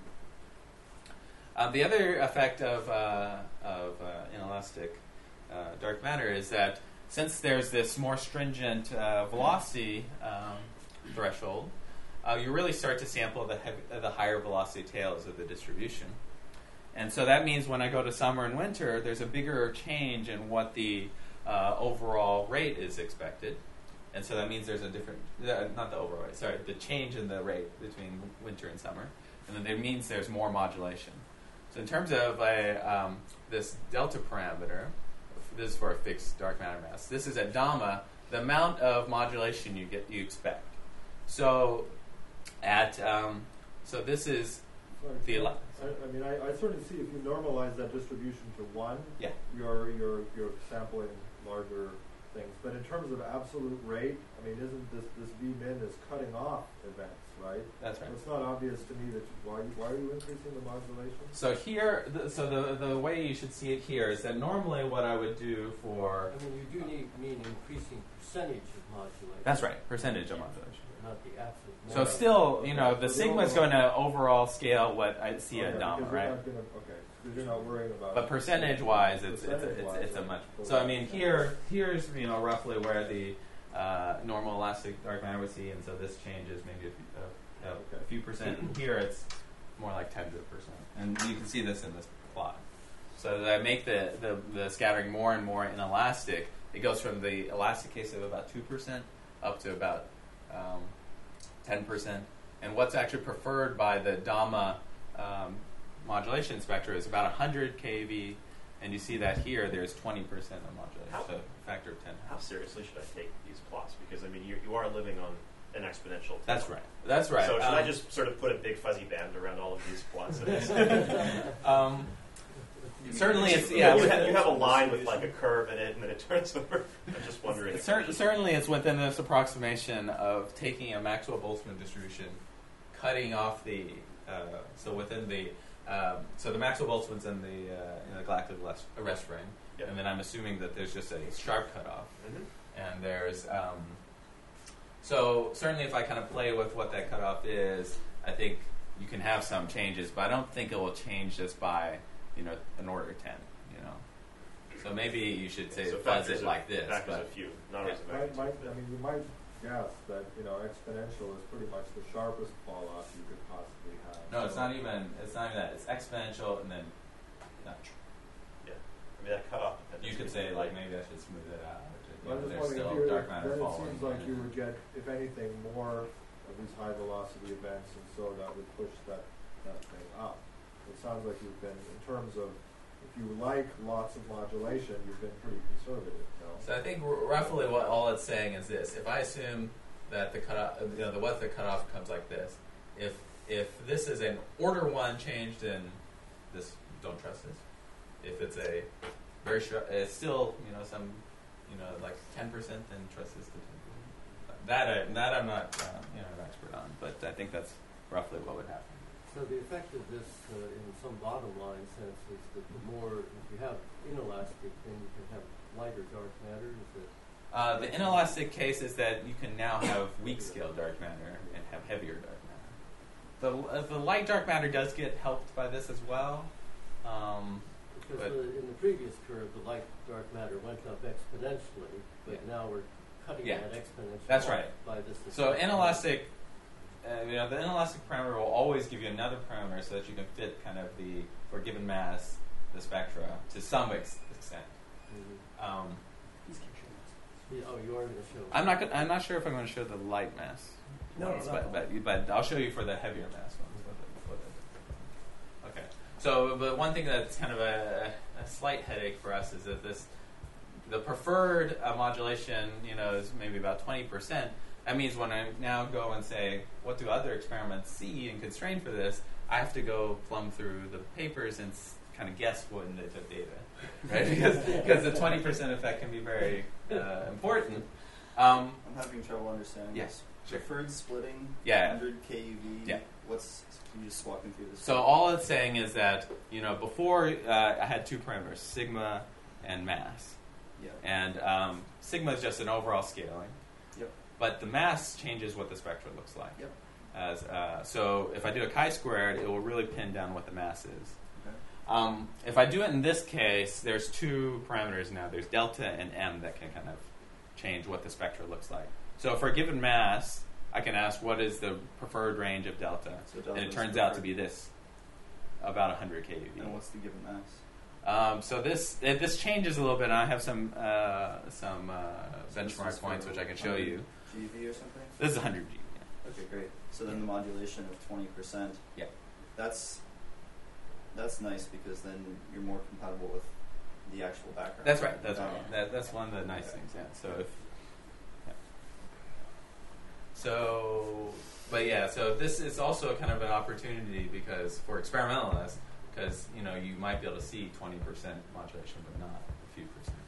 The other effect of inelastic dark matter is that since there's this more stringent velocity threshold, you really start to sample the higher velocity tails of the distribution. And so that means when I go to summer and winter, there's a bigger change in what the overall rate is expected. And so that means there's a different, not the overall rate, sorry, the change in the rate between winter and summer. And then that means there's more modulation. So in terms of this delta parameter, this is for a fixed dark matter mass. This is at Dama, the amount of modulation you expect. So so this is the. I sort of see if you normalize that distribution to 1, yeah, you're sampling larger things. But in terms of absolute rate, I mean, isn't this V min is cutting off events, right? That's right. It's not obvious to me that why are you increasing the modulation? So here, the way you should see it here is that normally what I would do for. I mean, you do mean increasing percentage of modulation. That's right, percentage of modulation. Not the absolute. So still, the sigma is going to overall scale what I see at Dama, right? Because you're not worrying about. But percentage-wise, it's a much. So I mean, here's roughly where the normal elastic dark matter would see, and so this changes maybe a few percent. Here it's more like 10%, and you can see this in this plot. So that I make the scattering more and more inelastic. It goes from the elastic case of about 2% up to about 10%. And what's actually preferred by the Dama modulation spectra is about 100 kV, and you see that here there's 20% of modulation, so a factor of 10. How seriously should I take these plots? Because I mean, you are living on an exponential. That's right. That's right. So should I just sort of put a big fuzzy band around all of these plots? Certainly, it's you have a line with like a curve in it, and then it turns over. I'm just wondering. Certainly, it's within this approximation of taking a Maxwell-Boltzmann distribution, cutting off the so within the so the Maxwell-Boltzmann's in the galactic arrest frame, yep. And then I'm assuming that there's just a sharp cutoff, and there's so certainly if I kind of play with what that cutoff is, I think you can have some changes, but I don't think it will change just by an order of 10, So maybe you should say so fuzz it like this. Factors of few, not always I mean, you might guess that exponential is pretty much the sharpest fall off you could possibly have. No, it's not even that. It's exponential and then. Yeah, I mean that cutoff. You could say like maybe I should smooth it out. I'm just There's wondering still dark matter then it falling. seems like you would get, if anything, more of these high velocity events, and so that would push that thing up. It sounds like you've been, in terms of, if you like lots of modulation, you've been pretty conservative, no? So I think roughly what all it's saying is this: if I assume that the cutoff, the cutoff comes like this, if this is an order 1 changed in this, don't trust this. If it's a very short, it's still some like 10%, then trust this to 10%. That I'm not an expert on, but I think that's roughly what would happen. So the effect of this, in some bottom line sense, is that the more, if you have inelastic, then you can have lighter dark matter. Is it? The inelastic case is that you can now have weak scale dark matter and have heavier dark matter. The light dark matter does get helped by this as well. Because in the previous curve, the light dark matter went up exponentially, but now we're cutting that exponentially. That's right. By this. So inelastic. The inelastic parameter will always give you another parameter so that you can fit kind of for given mass, the spectra to some extent. Mm-hmm. You are going to show. I'm not sure if I'm going to show the light mass. But I'll show you for the heavier mass ones. Okay. So, but one thing that's kind of a slight headache for us is that the preferred modulation, is maybe about 20%. That means when I now go and say, what do other experiments see and constrain for this, I have to go plumb through the papers and kind of guess when they took data, right? Because the 20% effect can be very important. I'm having trouble understanding yes, this. Sure. Preferred splitting, Yeah. 100 keV. Yeah. Can you just walk me through this? So all it's saying is that, before I had two parameters, sigma and mass. Yeah. And sigma is just an overall scaling. Yep. But the mass changes what the spectra looks like. Yep. So if I do a chi-squared, it will really pin down what the mass is. Okay. If I do it in this case, there's two parameters now. There's delta and m that can kind of change what the spectra looks like. So for a given mass, I can ask what is the preferred range of delta, So delta and it is turns out to preferred. be this, about 100 keV. And what's the given mass? So this changes a little bit. And I have some This is benchmark for points which I can show you. GV or something? This is 100 G. Yeah. Okay, great. So then the modulation of 20%. Yeah. That's nice because then you're more compatible with the actual background. That's right. That's right. That's one of the nice things. Yeah. So if so this is also kind of an opportunity because for experimentalists, because you might be able to see 20% modulation, but not a few percent.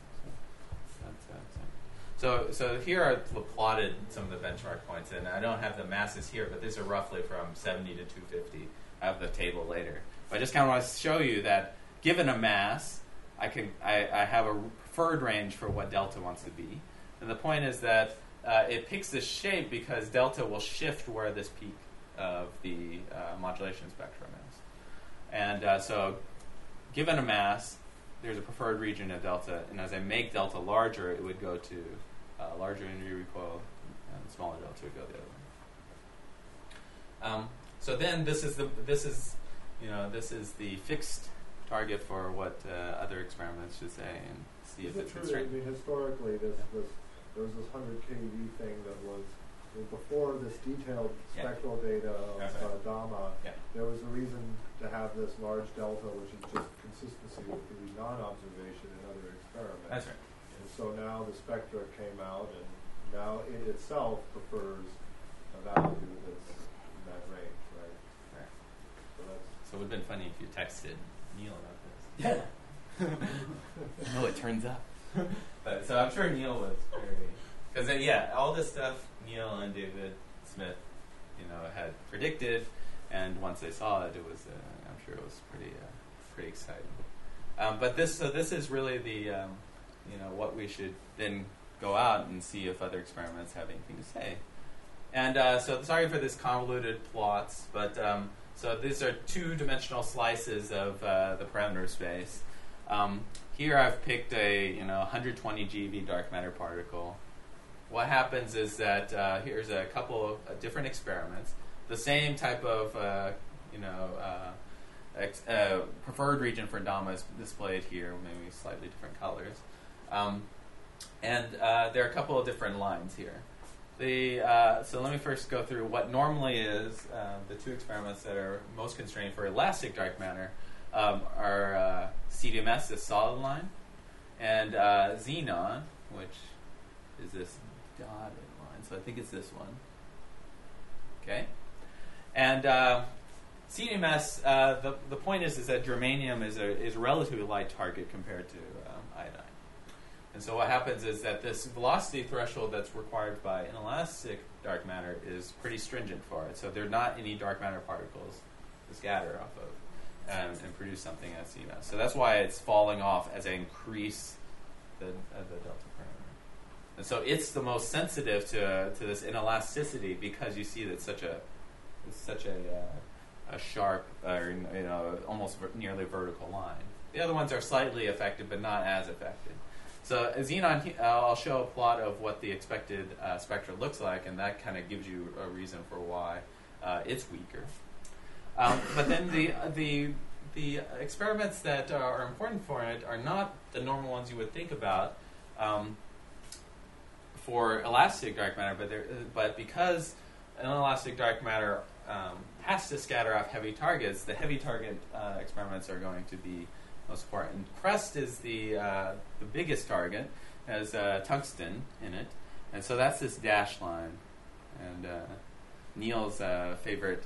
So here I've plotted some of the benchmark points, and I don't have the masses here, but these are roughly from 70 to 250. I have the table later. But I just kind of want to show you that given a mass, I have a preferred range for what delta wants to be. And the point is that it picks this shape because delta will shift where this peak of the modulation spectrum is. And so given a mass, there's a preferred region of delta, and as I make delta larger, it would go to larger energy recoil, and smaller delta would go the other way. So then this is the fixed target for what other experiments should say, and see Is if it it's true? constrained. I mean, historically, there was this 100 keV thing that was before this detailed Yeah. spectral data of That's right. DAMA. Yeah. There was a reason to have this large delta, which is just consistency with the non-observation in other experiments. That's right. And so now the spectra came out, and now it itself prefers a value that's in that range, right? Right. So that's So it would have been funny if you texted Neil about this. No, it turns up. But so I'm sure Neil was very, because all this stuff Neil and David Smith, had predicted, and once they saw it, it was I'm sure it was pretty exciting. But this is really the what we should then go out and see if other experiments have anything to say. And so sorry for this convoluted plots, but so these are two-dimensional slices of the parameter space. Here I've picked a 120 GeV dark matter particle. What happens is that here's a couple of different experiments. The same type of preferred region for DAMA is displayed here, maybe slightly different colors. And there are a couple of different lines here. So let me first go through what normally is the two experiments that are most constrained for elastic dark matter are CDMS, this solid line, and xenon, which is this dotted line. So I think it's this one. Okay, and CDMS. The point is that germanium is a relatively light target compared to iodine. And so what happens is that this velocity threshold that's required by inelastic dark matter is pretty stringent for it. So there are not any dark matter particles to scatter off of and produce something as CMS. So that's why it's falling off as I increase the delta parameter. And so it's the most sensitive to this inelasticity because you see that it's such a sharp or almost nearly vertical line. The other ones are slightly affected but not as affected. So xenon, I'll show a plot of what the expected spectra looks like, and that kind of gives you a reason for why it's weaker. But then the experiments that are important for it are not the normal ones you would think about for elastic dark matter, but because inelastic dark matter has to scatter off heavy targets, the heavy target experiments are going to be most important. Crest is the biggest target, has tungsten in it, and so that's this dashed line. And Neil's favorite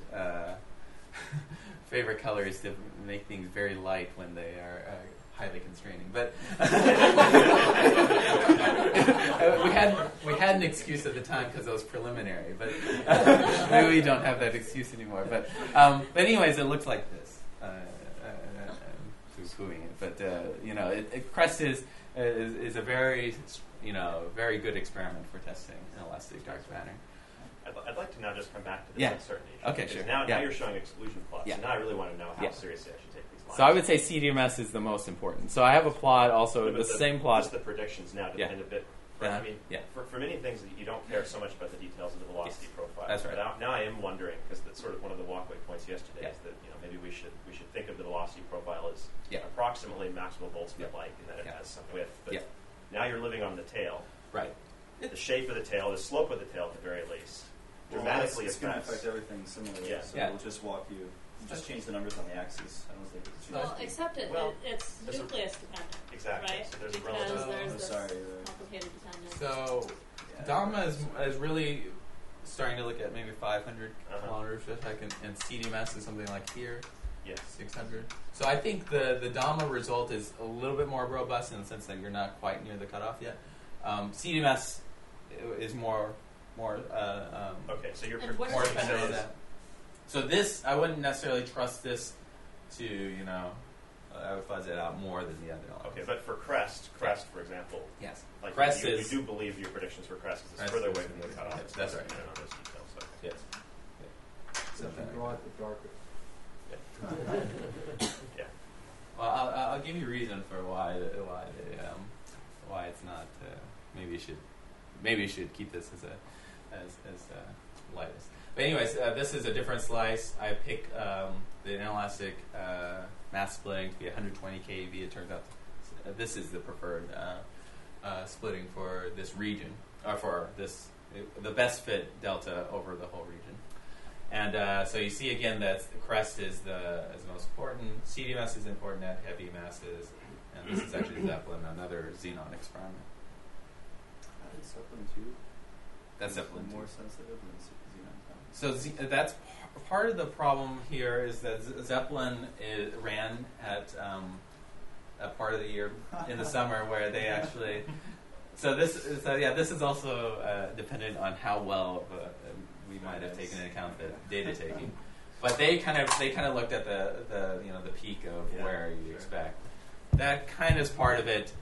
color is to make things very light when they are highly constraining. But we had an excuse at the time because I was preliminary, but maybe we don't have that excuse anymore. But anyways, it looks like this. Poo-pooing it, but CREST is a very very good experiment for testing an elastic dark matter. I'd like to now just come back to this Yeah. uncertainty issue. Okay, because sure. Now Yeah. you're showing exclusion plots. Yeah. So now I really want to know how Yeah. seriously I should take these lines. So I would say CDMS is the most important. So I have a plot also, But the same plot. Just the predictions now Yeah. depend a bit. Yeah. I mean, Yeah. for many things, you don't care so much about the details of the velocity profile. That's right. But now I am wondering, because that's sort of one of the walkway points yesterday, Yeah. is that maybe we should think of the velocity profile as Yeah. approximately maximal Boltzmann-like, and that it Yeah. has some width. But Yeah. now you're living on the tail. Right. The shape of the tail, the slope of the tail, at the very least, Well, dramatically it's going to affects. affect everything similarly. Yeah. So Yeah. we'll just walk you. Just change the numbers on the axis. I don't think it's too Well, much. except it's there's a- nucleus dependent, Exactly. right? So there's a Because relative. there's Oh, this sorry. complicated dependence. So Yeah. DAMA is really starting to look at maybe 500 Uh-huh. kilometers per second, and CDMS is something like here, Yes. 600. So I think the DAMA result is a little bit more robust in the sense that you're not quite near the cutoff yet. CDMS is more Okay, so you're And what more is dependent on is- that. So this, I wouldn't necessarily trust this to, I would fuzz it out more than the other one. Okay, but for CREST, for example, Yes. like CREST you is- do believe your predictions for CREST because it's CREST further is- away from the cutoff. yes, that's right. I don't know those details. Okay. Yes. Since you go at the darkest. Yeah. Well, I'll give you a reason for why it's not. Maybe you should keep this as lightest. But anyways, this is a different slice. I pick the inelastic mass splitting to be 120 keV. It turns out this is the preferred splitting for this region, or for the best fit delta over the whole region. And so you see again that CREST is the most important. CDMS is important at heavy masses, and this is actually Zeppelin, another xenon experiment. Zeppelin 2? That's Zeppelin 2. More sensitive than xenon. So that's part of the problem here is that Zeppelin ran at a part of the year in the summer where they actually. This is also dependent on how well we might have taken into account the data taking, but they kind of looked at the peak of where you expect. That kind of is part of it.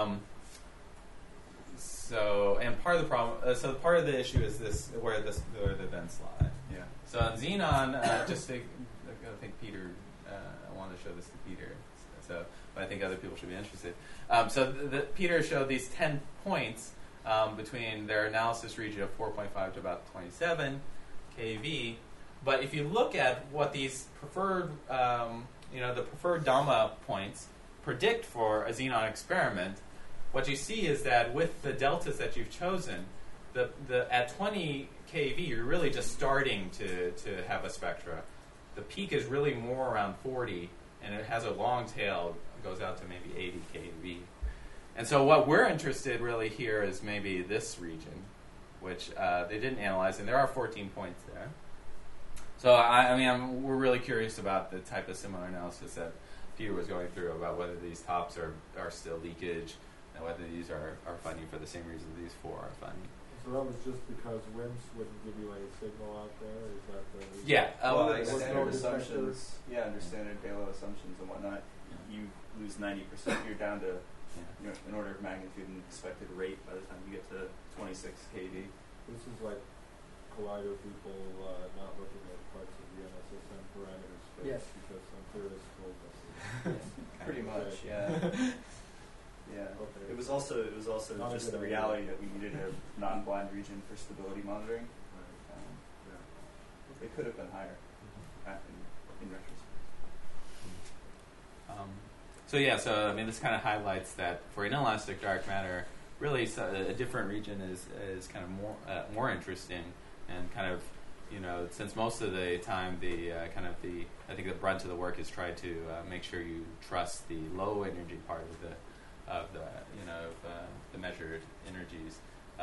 And part of the problem, part of the issue is where the vents lie. Yeah. So on Xenon, I think Peter, I wanted to show this to Peter, but I think other people should be interested. Peter showed these 10 points between their analysis region of 4.5 to about 27 keV. But if you look at what these preferred, the preferred DAMA points predict for a Xenon experiment, what you see is that with the deltas that you've chosen, at 20 keV, you're really just starting to have a spectra. The peak is really more around 40, and it has a long tail, goes out to maybe 80 keV. And so what we're interested really here is maybe this region, which they didn't analyze, and there are 14 points there. So we're really curious about the type of similar analysis that Peter was going through about whether these tops are still leakage, and whether these are funny for the same reason these four are funny. So that was just because WIMPs wouldn't give you any signal out there? Is that the reason? Yeah. Well, What's standard no detector? assumptions, under standard Balo assumptions and whatnot, you lose 90%. You're down to an order of magnitude and expected rate by the time you get to 26 kV. This is like Collider people not looking at parts of the NSSM parameter space Yes. because some theorists told us. Pretty much, yeah. Yeah. Okay. It was also Not a just good the idea. reality that we needed a non-blind region for stability monitoring. Yeah. It could have been higher in retrospect. This kind of highlights that for inelastic dark matter, really a different region is kind of more interesting, and kind of since most of the time I think the brunt of the work is try to make sure you trust the low energy part of the measured energies.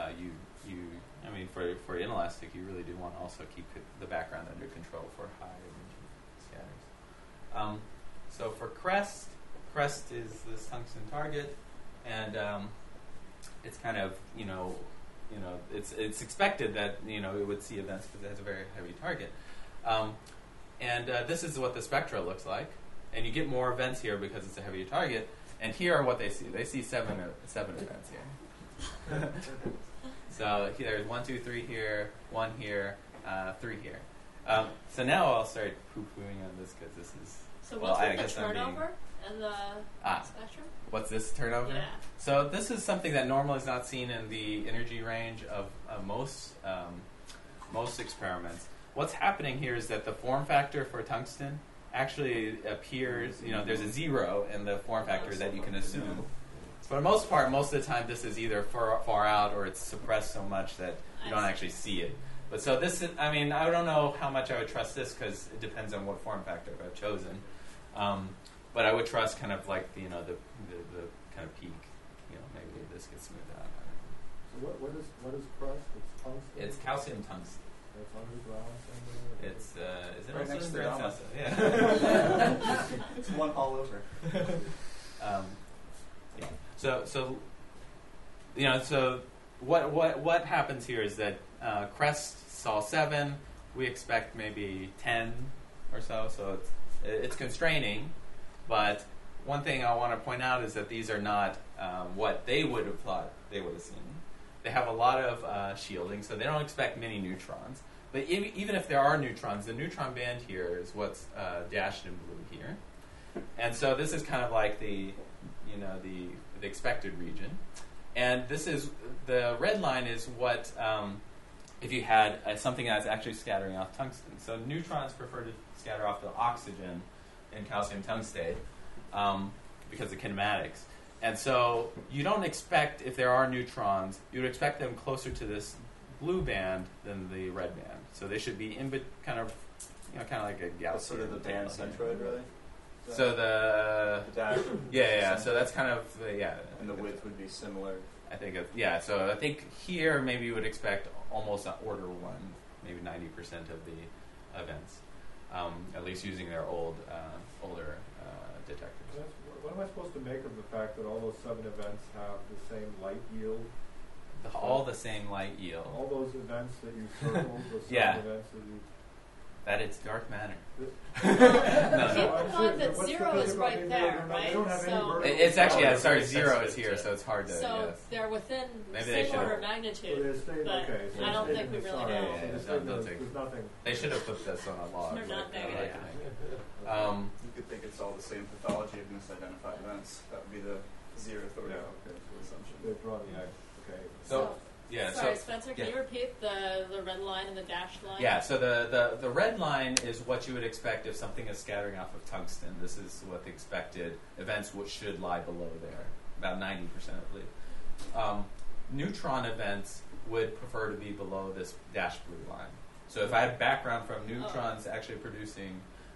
For inelastic, you really do want to also keep the background under control for high energy scatters. So for CREST is this tungsten target, and it's kind of you know, it's expected that, you know, it would see events because it has a very heavy target. And this is what the spectra looks like. And you get more events here because it's a heavier target. And here are what they see. They see seven events here. So there's 1, 2, 3 here, 1 here, 3 here. So now I'll start poo-pooing on this because this is... So well, what's I with the guess I'm being- turnover and the spectrum? What's this turnover? Yeah. So this is something that normally is not seen in the energy range of most experiments. What's happening here is that the form factor for tungsten actually appears, you know, there's a 0 in the form factor that you can assume. For the most part, most of the time this is either far out or it's suppressed so much that you don't actually see it. But so this is, I mean, I don't know how much I would trust this because it depends on what form factor I've chosen. But I would trust kind of like, you know, the kind of peak. You know, maybe this gets smoothed out. So what is crust? It's tungsten? It's calcium tungsten. It's underground somewhere? It's is it Right also next in to Grand Alma. South? Yeah. It's one all over. Yeah. So you know, so what happens here is that Crest saw 7. We expect maybe 10 or so. So it's constraining. But one thing I want to point out is that these are not what they would have thought they would have seen. They have a lot of shielding, so they don't expect many neutrons. But even if there are neutrons, the neutron band here is what's dashed in blue here. And so this is kind of like the expected region. And this is, the red line is what, if you had something that's actually scattering off tungsten. So neutrons prefer to scatter off the oxygen in calcium tungstate because of kinematics. And so you don't expect, if there are neutrons, you would expect them closer to this blue band than the red band. So they should be kind of like a galaxy. That's sort of the band centroid, really? So the dash. Yeah. So that's kind of And the width would be similar. I think So I think here maybe you would expect almost an order 1, maybe 90% of the events, at least using their older detectors. What am I supposed to make of the fact that all those 7 events have the same light yield? All the same light yield. All those events that you circled, those 7 Yeah. events that you... That it's dark matter. Keep in mind that What's 0 is right there, They right? don't have any So, vertical It's actually, color. 0 is here, so it's hard to, so yes. they're within Maybe they same should order have- of So magnitude. they stayed, but okay. So I they don't stayed think in we the really sun. know. So they Yeah, stayed in don't the- take- There's nothing... They should have put this on a log. They're not there like, yet. You could think it's all the same pathology of misidentified events. That would be the 0th order assumption. They've drawn the eye. Okay. So, yeah, Sorry, so Spencer, can yeah. you repeat the red line and the dashed line? Yeah, so the red line is what you would expect if something is scattering off of tungsten. This is what the expected events should lie below there, about 90%, I believe. Neutron events would prefer to be below this dashed blue line. So if I had background from neutrons actually producing,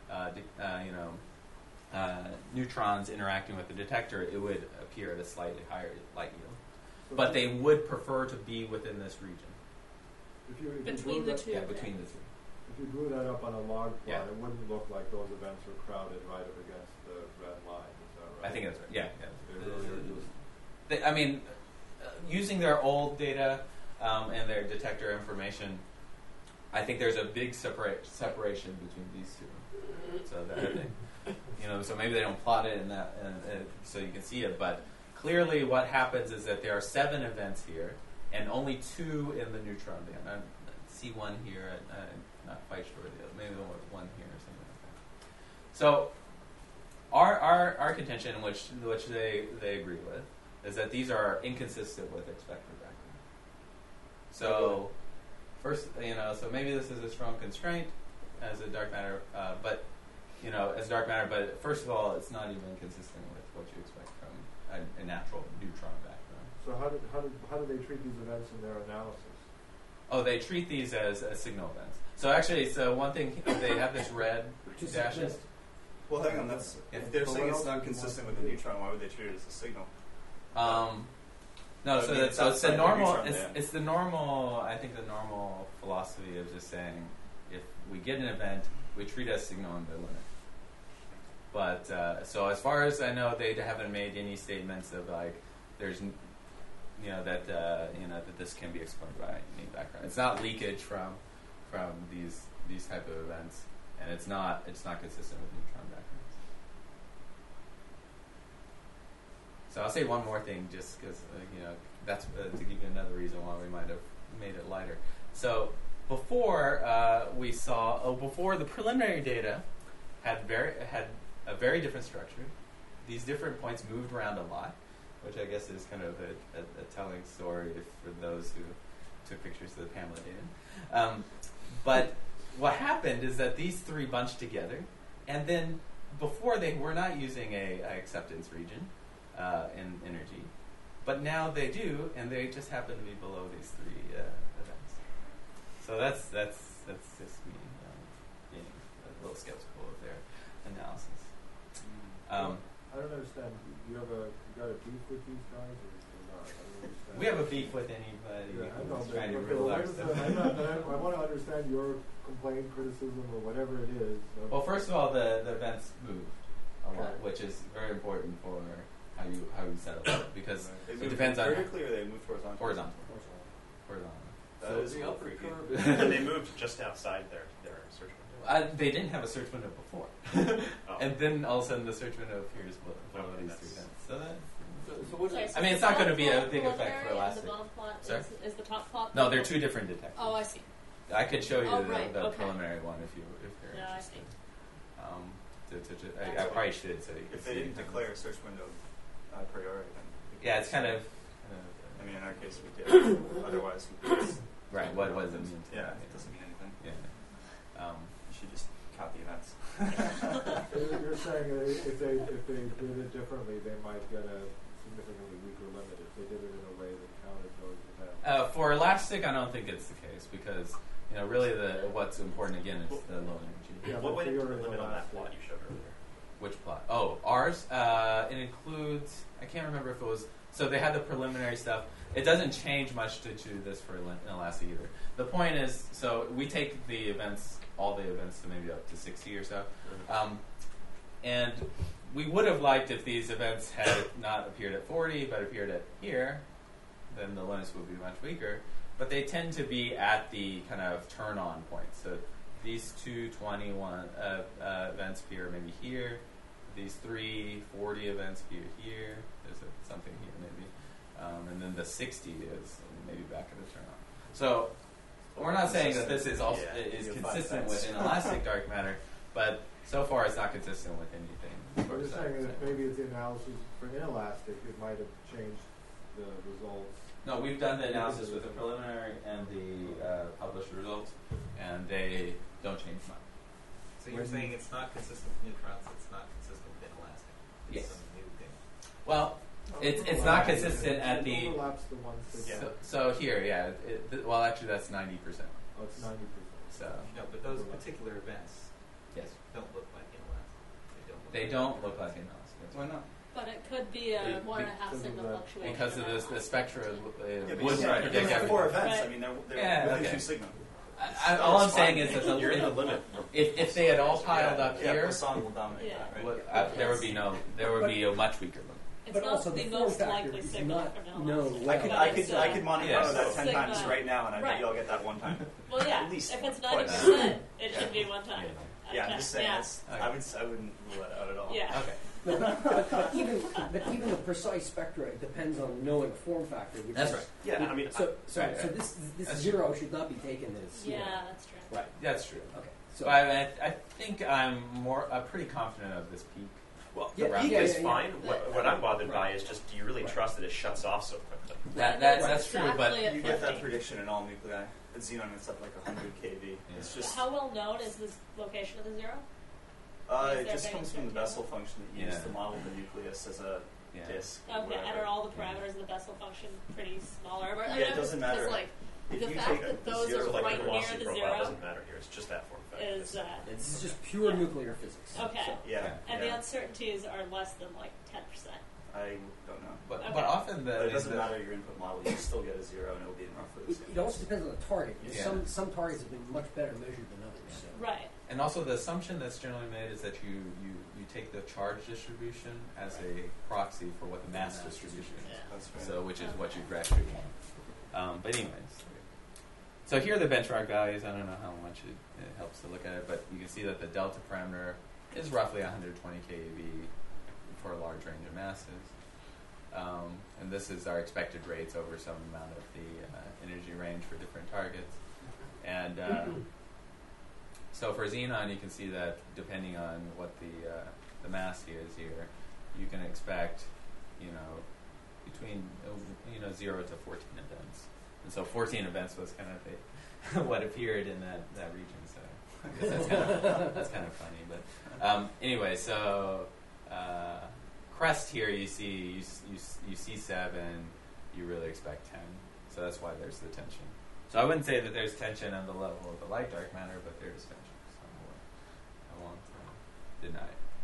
neutrons interacting with the detector, it would appear at a slightly higher light yield. So But they would prefer to be within this region. if you Between drew the that, two. Yeah, between the two. If you drew that up on a log plot, Yeah. it wouldn't look like those events are crowded right up against the red line. Is that right? I think that's right. Yeah. They really are just... I mean, using their old data and their detector information, I think there's a big separation between these two. So that so maybe they don't plot it in that, so you can see it. But clearly, what happens is that there are 7 events here, and only 2 in the neutron band. I see 1 here. I'm not quite sure. Maybe there was 1 here or something like that. So our contention, which they agree with, is that these are inconsistent with expected background. So first, so maybe this is a strong constraint as a dark matter, but first of all, it's not even consistent with what you expect from a natural neutron background. So how do they treat these events in their analysis? Oh, they treat these as signal events. So actually, one thing, they have this red dashes. Well, hang on. If they're saying it's not consistent with the neutron, why would they treat it as a signal? No, I so mean, it's the outside normal. the neutron band. It's the normal. I think the normal philosophy of just saying, if we get an event, we treat it as signal in the limit. But so as far as I know, they haven't made any statements of like there's that this can be explained by any background. It's not leakage from these type of events, and it's not consistent with neutron backgrounds. So I'll say one more thing, just because that's to give you another reason why we might have made it lighter. So before before the preliminary data had a very different structure. These different points moved around a lot, which I guess is kind of a telling story for those who took pictures of the Pamela data. But what happened is that these three bunched together, and then before they were not using a acceptance region in energy, but now they do, and they just happen to be below these three events. So that's just me being a little skeptical of their analysis. I don't understand. You got a beef with these guys, or not? I don't understand. We have a beef with anybody Yeah, I know, who's trying to but rule what our is stuff. I want to understand your complaint, criticism, or whatever it is. Well, first of all, the events moved a lot, Okay. which is very important for how you settle it, because They it move depends on vertically or they move horizontally? horizontal. That So is the a little upper freaky. curve- And they moved just outside their search window. They didn't have a search window before, Oh. and then all of a sudden the search window appears below Okay, these that's- three events. So that. So what Sorry, is so I mean, the it's not top going to be a plot big effect for preliminary and Elastic. the bottom plot Sorry? is the top plot. No, they're two different detectors. Oh, I see. I could show you Oh, right, the okay. preliminary one if you're Yeah, I interested. see. I probably should so you can If see they didn't it. declare a search window a priori, then Yeah, it's kind of. I mean, in our case, we did. Otherwise, we just, Right. What does it mean? yeah, it doesn't mean anything. Yeah. You should just count the events. You're saying that if they did it differently, they might get a significantly weaker limit if they did it in a way that counted those events. For Elastic, I don't think it's the case because really what's important again is the low energy. Yeah, What but went for into your the limit on that Elastic- plot you showed earlier? Which plot? Oh, ours. It includes. I can't remember if it was. So they had the preliminary stuff. It doesn't change much to do this for Elastic either. The point is, so we take the events, all the events, to maybe up to 60 or so, and we would have liked if these events had not appeared at 40 but appeared at here, then the limits would be much weaker. But they tend to be at the kind of turn-on point. So these 221 events appear maybe here. These 340 events appear here. There's something here maybe. And then the 60 is maybe back at the turn-on. So we're not saying that this is also is consistent with inelastic dark matter, but so far it's not consistent with anything. But you're saying that maybe it's the analysis for inelastic, it might have changed the results. No, we've done the analysis with the preliminary and the published results, and they don't change much. So you're saying it's not consistent with neutrons, it's not consistent with inelastic. It's Yes. some new thing. Well, it's not consistent at It the. overlaps the ones that. So here, yeah. Well, actually, that's 90%. Oh, it's 90%. So No, but those particular events yes, don't look like inelastic. they don't look like inelastic. Why not? But it could be a 1.5 because signal of that. fluctuation. Because of this, the spectra Yeah, but would you can't- predict you have everything. 4 events. Right. I mean, they're Yeah, within okay. 2 sigma. All I'm saying is that You're in the limit. if they had all piled up Yeah, here, Poisson will dominate Yeah. that, right? there would be a much weaker limit. It's But not also the the form most factor likely is signal not for known inelastic. well. I could But Monte Yeah. Carlo that 10 Sigma. times right now, and I bet Right. you I'll get that one time. Well, yeah. At least If it's twice. 90%, it should be one time. Yeah, I'm Okay. just saying. Yeah. That's, Okay. I wouldn't rule that out at all. Yeah. Okay. But even the precise spectra depends on knowing form factor. Which That's is, right. Yeah, I mean, So Right, so right. this That's zero should not be taken as Yeah, that's true. right. That's true. Okay. So So I think I'm pretty confident of this peak. well, Yeah, the peak yeah, is yeah, fine. yeah. What I'm bothered by Right. is just, do you really Right. trust that it shuts off so quickly? That's true, but exactly You at get that 50. prediction in all nuclei. At Xenon, it's at like 100 kV. It's just How well known is this location of the zero? Is it there just big comes from the expectation? Bessel function that you use Yeah. to model the nucleus as a yeah. disk. or Okay, and whatever. are all the parameters of the Bessel function pretty smaller? Or- Yeah, it doesn't matter. Because, like, If the you fact take that the those zero, are So like right the near velocity the profile zero doesn't matter here. It's just that form factor. is this is just pure nuclear physics. okay. So, Yeah, And the yeah. uncertainties are less than like 10%. I don't know. But Okay. often But it doesn't matter your input model. You still get a 0, and it will be enough for the It also depends on the target. Yeah. Some targets have been much better measured than others. So. Right. And also the assumption that's generally made is that you take the charge distribution as a proxy for what the mass distribution is. Yeah. That's right. So which is what you actually want. But anyways, so here are the benchmark values. I don't know how much it helps to look at it, but you can see that the delta parameter is roughly 120 keV for a large range of masses. And this is our expected rates over some amount of the energy range for different targets. And so for xenon, you can see that depending on what the mass is here, you can expect, between 0 to 14 events. And so 14 events was kind of what appeared in that region. So I guess that's kind of funny. But anyway, so crest here you see 7, you really expect 10. So that's why there's the tension. So I wouldn't say that there's tension on the level of the light dark matter, but there is tension. So I won't deny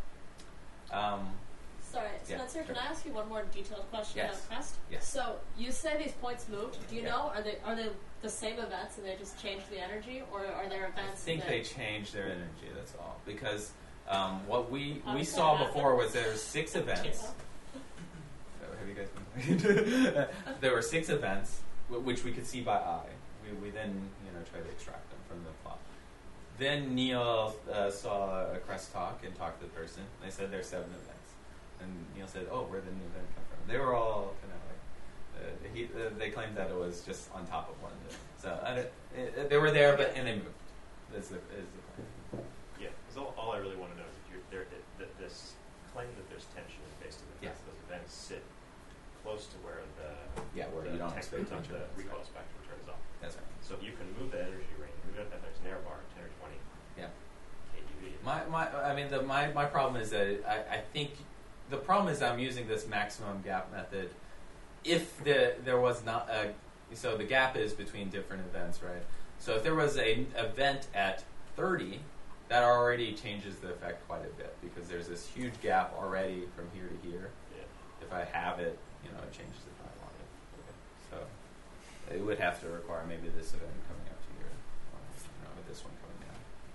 it. Sorry, Yeah, Spencer, sure. can I ask you one more detailed question Yes. about crest? Yes. So you say these points moved. Do you Yeah. know, are they the same events and they just changed the energy, or are there I events think that they changed their energy, that's all. Because what we How does saw that before happen? was there were 6 events. Yeah. Have you guys been There were 6 events, which we could see by eye. We then tried to extract them from the plot. Then Neil saw a crest talk and talked to the person. They said there's 7 events. And Neil said, "Oh, where did the new event come from?" They were all kind of like they claimed that it was just on top of one. So they were there, but and they moved. Is the point. Yeah, because all I really want to know is if this claim that there's tension is based on the fact that those events sit close to where Where the you don't texture expect of tension. the recoil spectrum turns off. That's right. So you can move the energy range, move it if there's an error bar, 10 or 20 Yeah. keV. My problem is that I think the problem is I'm using this maximum gap method. If there was not so the gap is between different events, right? So if there was an event at 30, that already changes the effect quite a bit because there's this huge gap already from here to here. Yeah. If I have it, it changes it by a lot. So it would have to require maybe this event coming up to here, or this one coming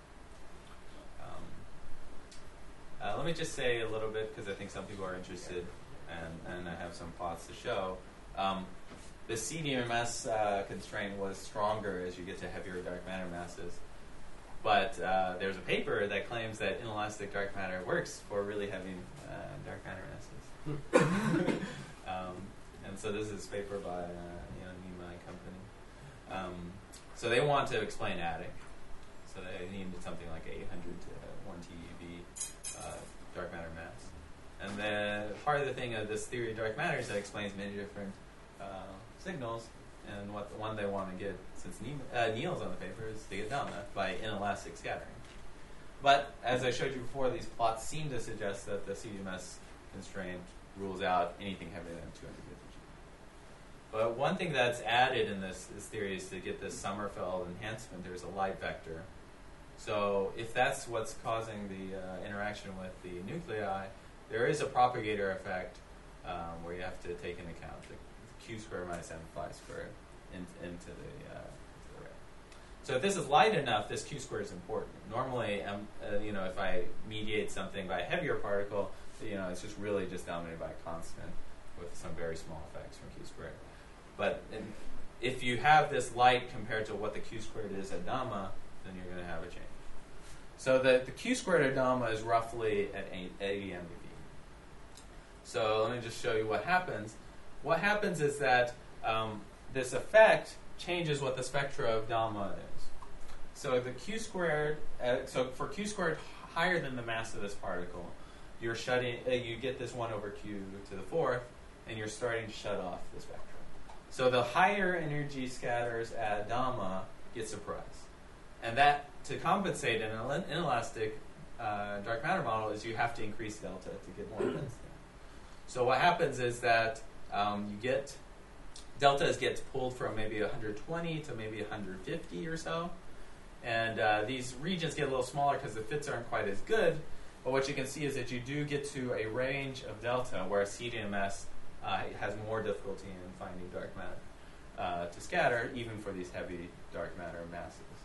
down. Let me just say a little bit because I think some people are interested, and I have some plots to show. The CDMS constraint was stronger as you get to heavier dark matter masses. But there's a paper that claims that inelastic dark matter works for really heavy dark matter masses. And so this is a paper by Nima and company. So they want to explain attic. So they needed something like 800 to 1 TeV dark matter mass. And then part of the thing of this theory of dark matter is that it explains many different signals. And what the one they want to get, since Neil's on the paper, is to get down that by inelastic scattering. But as I showed you before, these plots seem to suggest that the CDMS constraint rules out anything heavier than 250 G. But one thing that's added in this theory is to get this Sommerfeld enhancement. There's a light vector. So if that's what's causing the interaction with the nuclei, there is a propagator effect where you have to take into account the Q squared minus M phi squared into the ray. So if this is light enough, this Q squared is important. Normally, if I mediate something by a heavier particle, it's just really just dominated by a constant with some very small effects from Q squared. But if you have this light compared to what the Q squared is at gamma, then you're going to have a change. So the Q squared at gamma is roughly at 80 MeV. So let me just show you what happens. What happens is that this effect changes what the spectra of gamma is. So the Q squared, so for Q squared higher than the mass of this particle, you're shutting, you get this 1 over Q to the 4th, and you're starting to shut off the spectrum. So the higher energy scatters at gamma get suppressed. And that, to compensate in an inelastic dark matter model, is you have to increase delta to get more density. So what happens is that you get delta gets pulled from maybe 120 to maybe 150 or so, and these regions get a little smaller because the fits aren't quite as good. But what you can see is that you do get to a range of delta where CDMS has more difficulty in finding dark matter to scatter, even for these heavy dark matter masses.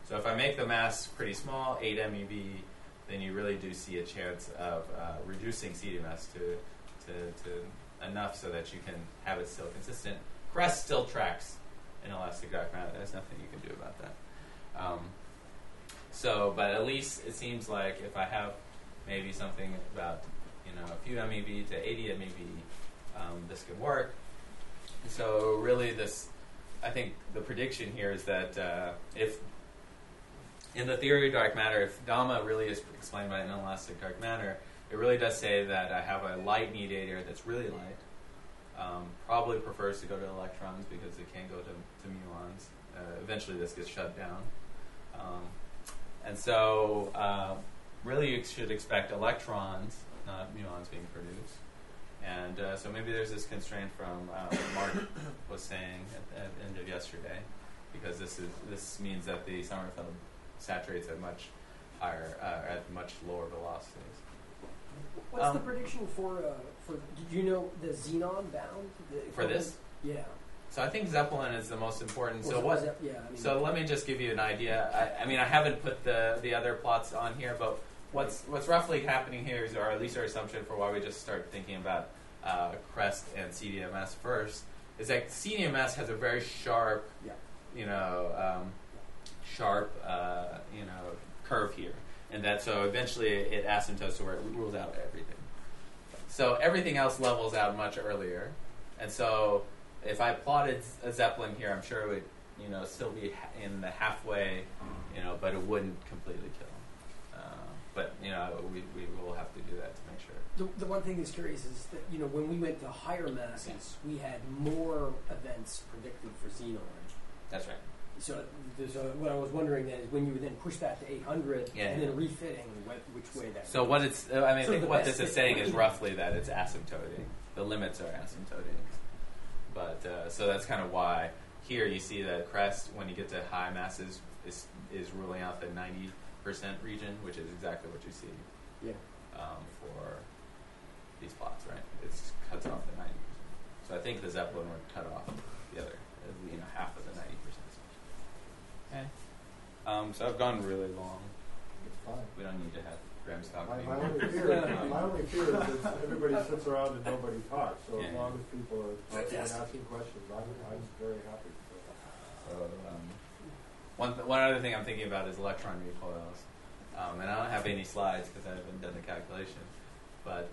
So if I make the mass pretty small, 8 MeV, then you really do see a chance of reducing CDMS to enough so that you can have it still consistent. Crest still tracks in elastic dark matter. There's nothing you can do about that. But at least it seems like if I have maybe something about a few MeV to 80 MeV, this can work. So really, I think the prediction here is that if in the theory of dark matter, if gamma really is explained by an inelastic dark matter, it really does say that I have a light mediator that's really light. Probably prefers to go to electrons because it can't go to muons. Eventually, this gets shut down. And so, really, you should expect electrons, not muons, being produced. And so maybe there's this constraint from Mark was saying at the end of yesterday, because this means that the Sommerfeld saturates at much higher, at much lower velocities. What's the prediction for? Did you know the xenon bound for this? Yeah. So I think Zeppelin is the most important. Well, so what? Yeah. So let me just give you an idea. I mean, I haven't put the other plots on here, but what's roughly happening here is, or at least our assumption for why we just start thinking about Crest and CDMS first, is that CDMS has a very sharp, curve here, and that so eventually it asymptotes to where it rules out everything. So everything else levels out much earlier, and so if I plotted a Zeppelin here, I'm sure it would, still be in the halfway, but it wouldn't completely kill. But we will have to do that to make sure. The one thing that's curious is that when we went to higher masses, we had more events predicted for xenon. That's right. So what I was wondering then is when you would then push that to 800 and then refitting, which way that. So what it's, I think what this is saying is roughly that it's asymptoting. The limits are asymptoting. But so that's kind of why here you see that Crest, when you get to high masses, is ruling out the 90% region, which is exactly what you see. Yeah. For these plots, right? It cuts off the 90%. So I think the Zeppelin would cut off the other, half of the 90%. Okay. So I've gone really long. It's fine. We don't need to have Graham's talk My anymore. only fear is that everybody sits around and nobody talks. So as long as people are talking and asking questions, I'm very happy. So one other thing I'm thinking about is electron recoils. And I don't have any slides because I haven't done the calculation. But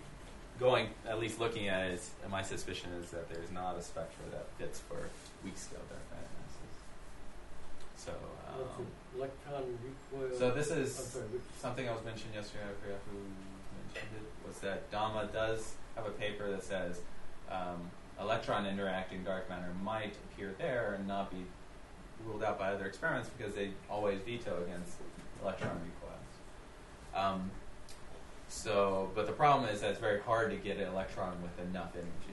at least looking at it, my suspicion is that there's not a spectra that fits for weak scale dark matter masses. So, electron recoil. So this is something I was mentioned yesterday. I forgot who mentioned it. Was that Dama does have a paper that says electron interacting dark matter might appear there and not be ruled out by other experiments because they always veto against electron recoils. But the problem is that it's very hard to get an electron with enough energy.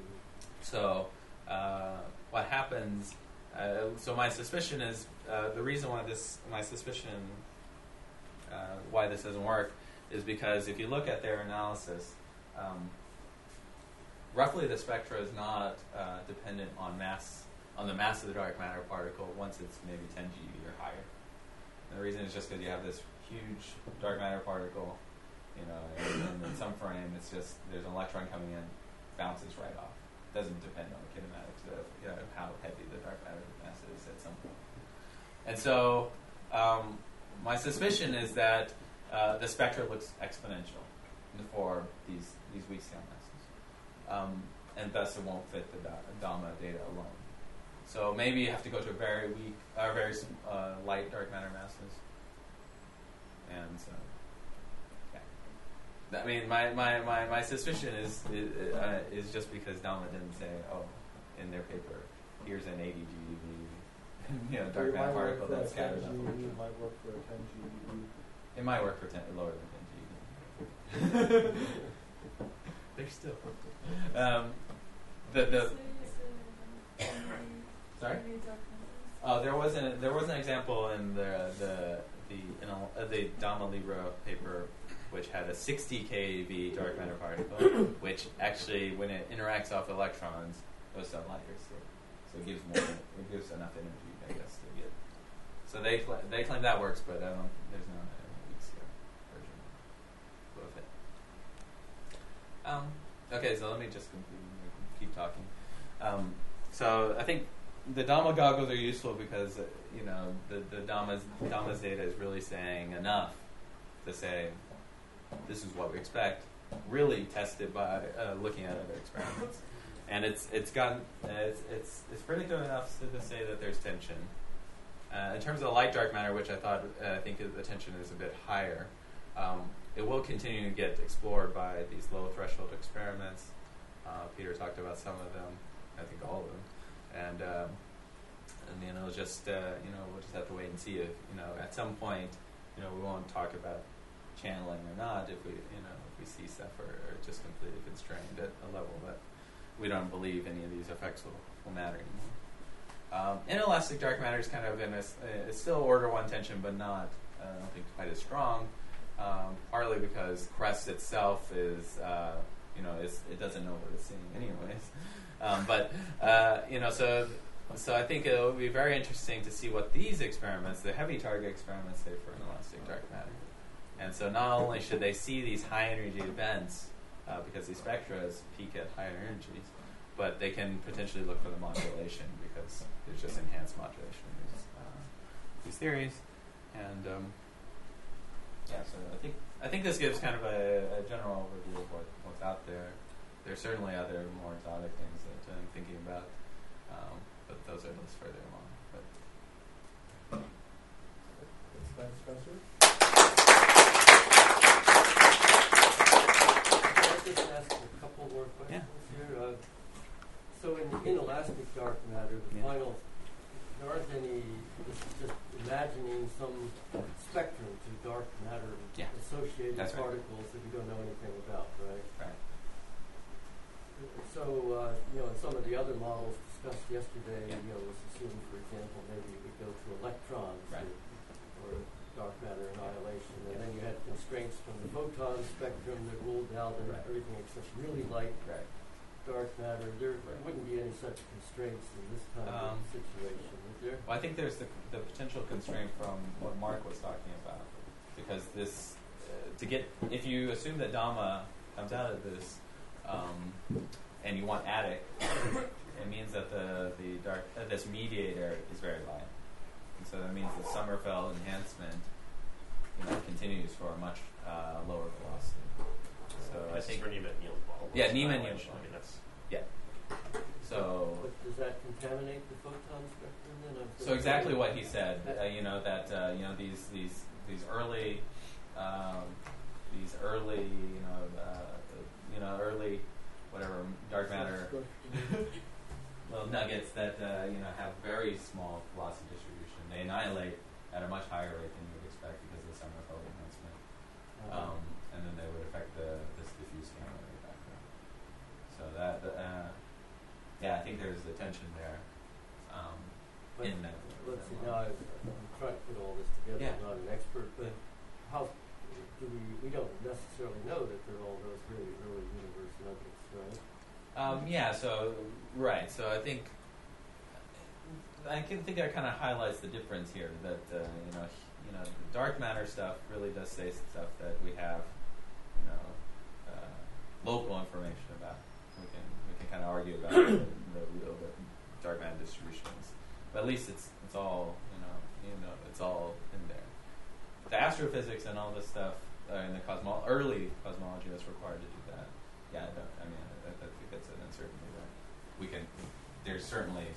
So what happens? So my suspicion is the reason why why this doesn't work is because if you look at their analysis, roughly the spectra is not dependent on the mass of the dark matter particle once it's maybe 10 GeV or higher. And the reason is just because you have this huge dark matter particle, and in some frame it's just there's an electron coming in, bounces right off. It doesn't depend on the kinematics of how heavy the dark matter mass is at some point. And so my suspicion is that the spectra looks exponential for these weak scale masses, and thus it won't fit the Dama data alone. So maybe you have to go to very weak, very light dark matter masses. And so, yeah. I mean, my suspicion is just because Dama didn't say, in their paper, here's an 80 GeV, dark matter particle that's scattered up. It might work for a 10 GeV. It might work for lower than 10 GeV. They're still. Sorry. Oh, there was an example in the Dama Libra paper, which had a 60 keV dark matter particle, which actually, when it interacts off electrons, goes to a lighter state. So it gives enough energy, I guess, to get So they claim that works, but I don't. There's no Elixir version of it. Okay, so let me just keep talking. So I think the DAMA goggles are useful because the DAMA's data is really saying enough to say this is what we expect. Really tested by looking at other experiments, and it's predictive enough to say that there's tension. In terms of the light dark matter, which I think the tension is a bit higher, it will continue to get explored by these low threshold experiments. Peter talked about some of them, I think all of them, and we'll just we'll just have to wait and see if at some point we won't talk about channeling or not if we see stuff or just completely constrained at a level that we don't believe any of these effects will matter anymore. Inelastic dark matter is kind of it's still order 1 tension, but not I don't think quite as strong. Partly because Crest itself is it doesn't know what it's seeing anyways. So I think it will be very interesting to see what these experiments, the heavy target experiments, say for inelastic dark matter. And so not only should they see these high energy events because these spectra peak at higher energies, but they can potentially look for the modulation because there's just enhanced modulation in these theories. And so I think this gives kind of a general overview of what's out there. There's certainly other more exotic things that I'm thinking about, but those are just further along. But Thanks, Spencer. Can I just ask a couple more questions here? So in the inelastic dark matter, the final, there aren't any, this is just imagining some spectrum to dark matter associated particles that we don't know anything about, right? Right. So, in some of the other models discussed yesterday, was assumed, for example, maybe it would go to electrons or dark matter annihilation, and then you had constraints from the photon spectrum that ruled out everything except really light dark matter. There wouldn't be any such constraints in this kind of situation, would there? Well, I think there's the potential constraint from what Mark was talking about, because this if you assume that DAMA comes out of this, and you want attic, it means that the dark this mediator is very light, and so that means the Sommerfeld enhancement continues for a much lower velocity. So I think for Niemann-Niels ball. Yeah, Niemann-Niels. I mean that's So. But does that contaminate the photon spectrum then? So exactly what he said. These early early whatever dark matter little nuggets that have very small velocity distribution. They annihilate at a much higher rate than you would expect because of the Sommerfeld enhancement, and then they would affect this diffuse gamma ray background. So I think there's the tension there. In that. Let's see. Now I'm trying to put all this together. I'm not an expert, but how do we don't necessarily know that there are all those really early universe nuggets, right? So I think that kind of highlights the difference here. That the dark matter stuff really does say stuff that we have local information about. We can kind of argue about the real dark matter distributions, but at least it's all it's all in there. The astrophysics and all this stuff in the early cosmology that's required to do that. I think that's an uncertainty that we can certainly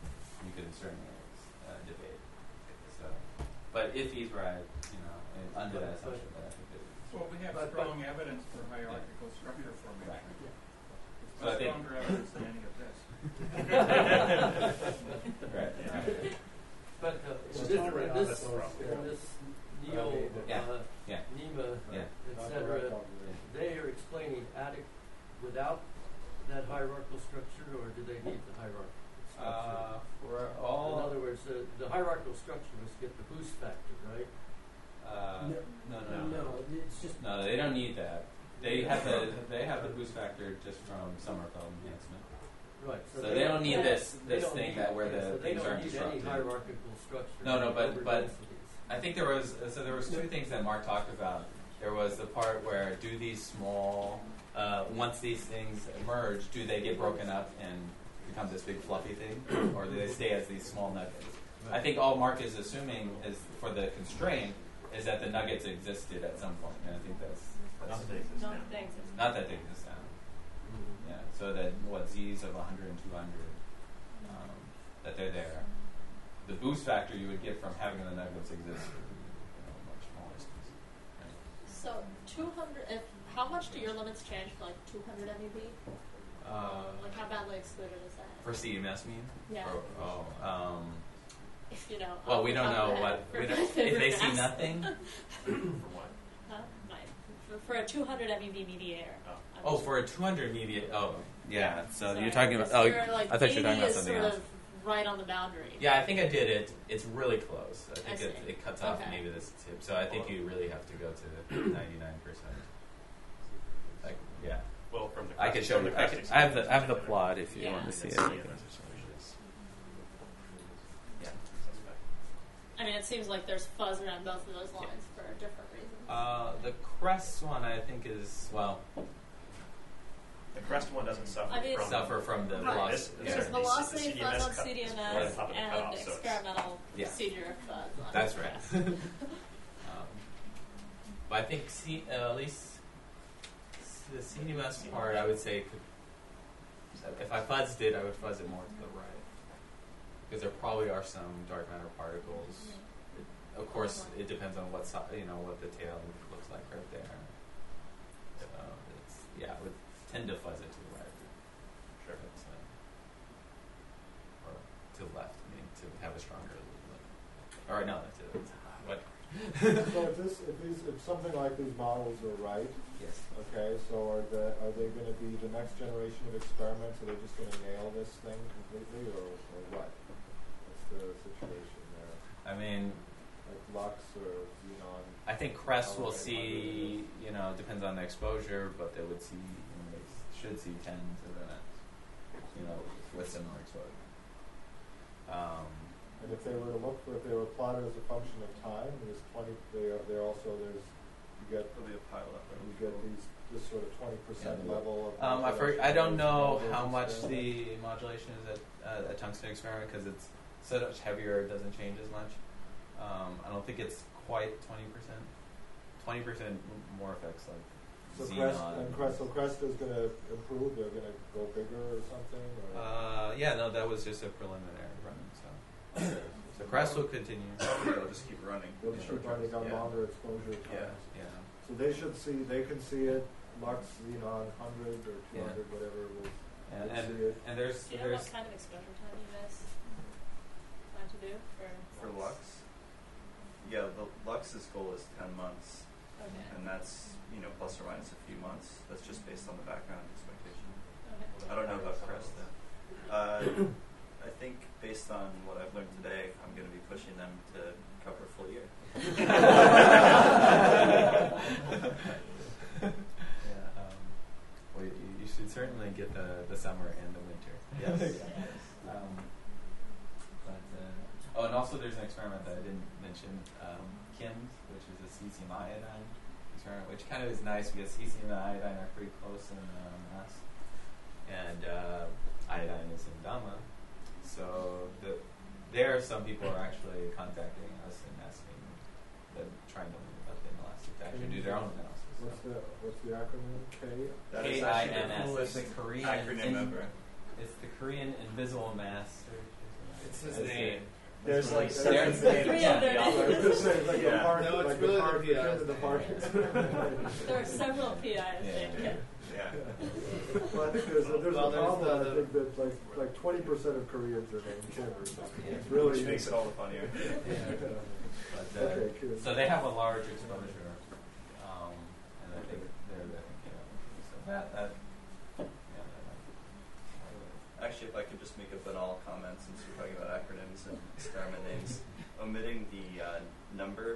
debate. So, but if he's right, under that assumption, that I think that. Well, we have strong evidence for hierarchical structure formation. Right. It's So I think stronger evidence than any of this. Right. But in this Neo, NEMA, etc., they are explaining attic without that hierarchical structure, or do they need the hierarchical structure? In other words, the hierarchical structure must get the boost factor, right? No, it's just No, they don't need that. They have the boost factor just from Sommerfeld enhancement. Right. So they don't need this they don't thing need- that where yeah, the so they things don't aren't need any disrupted. hierarchical structure. No, over but densities. I think there was two things that Mark talked about. There was the part where do these small once these things emerge, do they get broken up and become this big fluffy thing, or do they stay as these small nuggets? I think all Mark is assuming is for the constraint is that the nuggets existed at some point, and I think that's Not that they exist Not now. things. not that they exist now. Yeah, so that z's of 100 and 200, that they're there. The boost factor you would get from having the nuggets exist would be much smaller. Right? So 200. How much do your limits change for like 200 MeV? Like how badly excluded is that? For CMS mean? Yeah. If you know. Well, we don't off the know head what for we don't, favorite if they see gas. nothing. For what? Huh? For a 200 MeV mediator. Oh, for a 200 mediate. Oh, yeah. So Sorry. you're talking about. Because Oh, you're, like, I thought you were talking 80 about is something sort else. of right on the boundary. Yeah, I think I did it. It's really close. I think I it, see. it cuts off Okay. maybe this tip. So I think you really have to go to 99%. Like, yeah. Well, from the I could show from you. the crest I have the extension, plot if you Yeah. want to see it. Yeah. Yeah. I mean, it seems like there's fuzz around both of those lines for different reasons. The crest one I think is The crest one doesn't suffer I mean, from suffer from the Right. velocity. There's Yeah. velocity the fuzz on cut- CDMS right on top of the and cutoff, so it's- experimental Yeah. procedure fuzz on That's the right. rest. But I think at least the CDMS part, I would say, if I fuzzed it, I would fuzz it more to the right. Because there probably are some dark matter particles. Of course, it depends on what what the tail looks like right there. So I would tend to fuzz it to the right. Sure. Or to the left, I mean, to have a stronger look. All right, no, that's it. What? So if something like these models are right, Yes. okay, so are they going to be the next generation of experiments? Are they just going to nail this thing completely, or what? What's the situation there? I mean, Like Lux or Xenon? I think Crest will see, depends on the exposure, but they would see, they should see tens of NX, with similar exposure. And if they were to look for, if they were plotted as a function of time, there's 20. They're also you get There'll be a pile up. this sort of 20% Yeah. level of. I don't know how much the modulation is at a tungsten experiment because it's so much heavier, it doesn't change as much. I don't think it's quite 20%. 20% more effects like So xenon. Crest is going to improve. They're going to go bigger or something. Or? That was just a preliminary run. So Crest will continue. They'll just keep running. They'll just keep running on Yeah. longer exposure times. Yeah. So they can see it. Lux, Xenon, 100 or 200, whatever it was. And see it. and there's Do you know what kind of exposure time you guys plan to do For Lux? Yeah, the Lux's goal is 10 months, Okay. and that's, plus or minus a few months. That's just based on the background expectation. Okay. I don't know about Crest, though. I think based on what I've learned today, I'm going to be pushing them to cover a full year. Well, you should certainly get the summer and the winter. Yes. And also there's an experiment that I didn't mention, KIMS, which is a cesium iodine experiment, which kind of is nice because cesium and iodine are pretty close in mass, and iodine is in gamma. So there, some people are actually contacting us and asking, trying to learn about the inelastic to actually do their own analysis. What's the acronym? K? That is actually the KIMS. coolest It's the Korean acronym ever. It's the Korean Invisible Mass. It's his That's name. There's like There's- seven Three names. of them. I was going to say, it's like Yeah. the park, No, it's like really the park, the PI's the park. There are several PIs named Kim. Yeah. Well, I think there's a Well, problem. there's I think that like 20% of Koreans are named Kim or something. It's really Which makes it all the funnier. But, Okay, cool. so they have a large exposure, and I think they're so that Actually, if I could just make a banal comment, since we're talking about acronyms and experiment names, omitting the number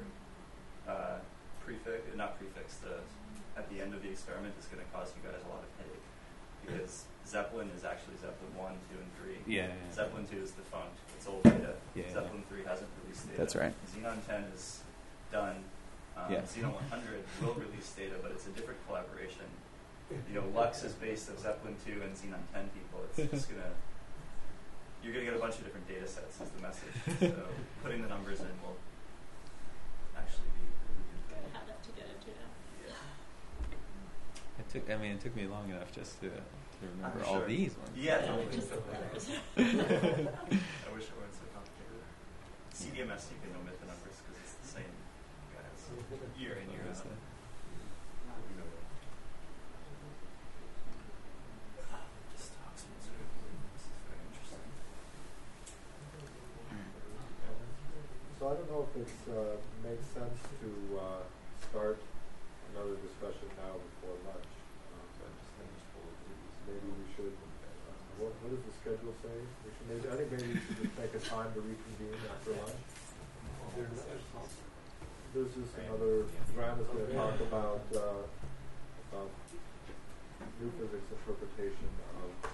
prefix, not prefix, at the end of the experiment is going to cause you guys a lot of headache. because Zeppelin is actually Zeppelin 1, 2, and 3. Yeah. Zeppelin 2 is defunct. It's old data. Yeah. Zeppelin 3 hasn't released data. That's right. Xenon 10 is done. Xenon 100 will release data, but it's a different collaboration. Lux is based of Zeppelin 2 and Xenon 10 people. It's just you're gonna get a bunch of different data sets is the message. So putting the numbers in will actually be really good. Gotta have that to get into now. Yeah. It took me long enough just to remember I'm all sure. these ones. Yeah, Yeah, totally. just the letters. I wish it weren't so complicated. CDMS, you can omit the numbers because it's the same guys year in, year out. This is very interesting. So I don't know if it makes sense to start another discussion now before lunch. Maybe we should. What does the schedule say? I think maybe we should just make a time to reconvene after lunch. There's just another. Graham is going to talk about new physics interpretation of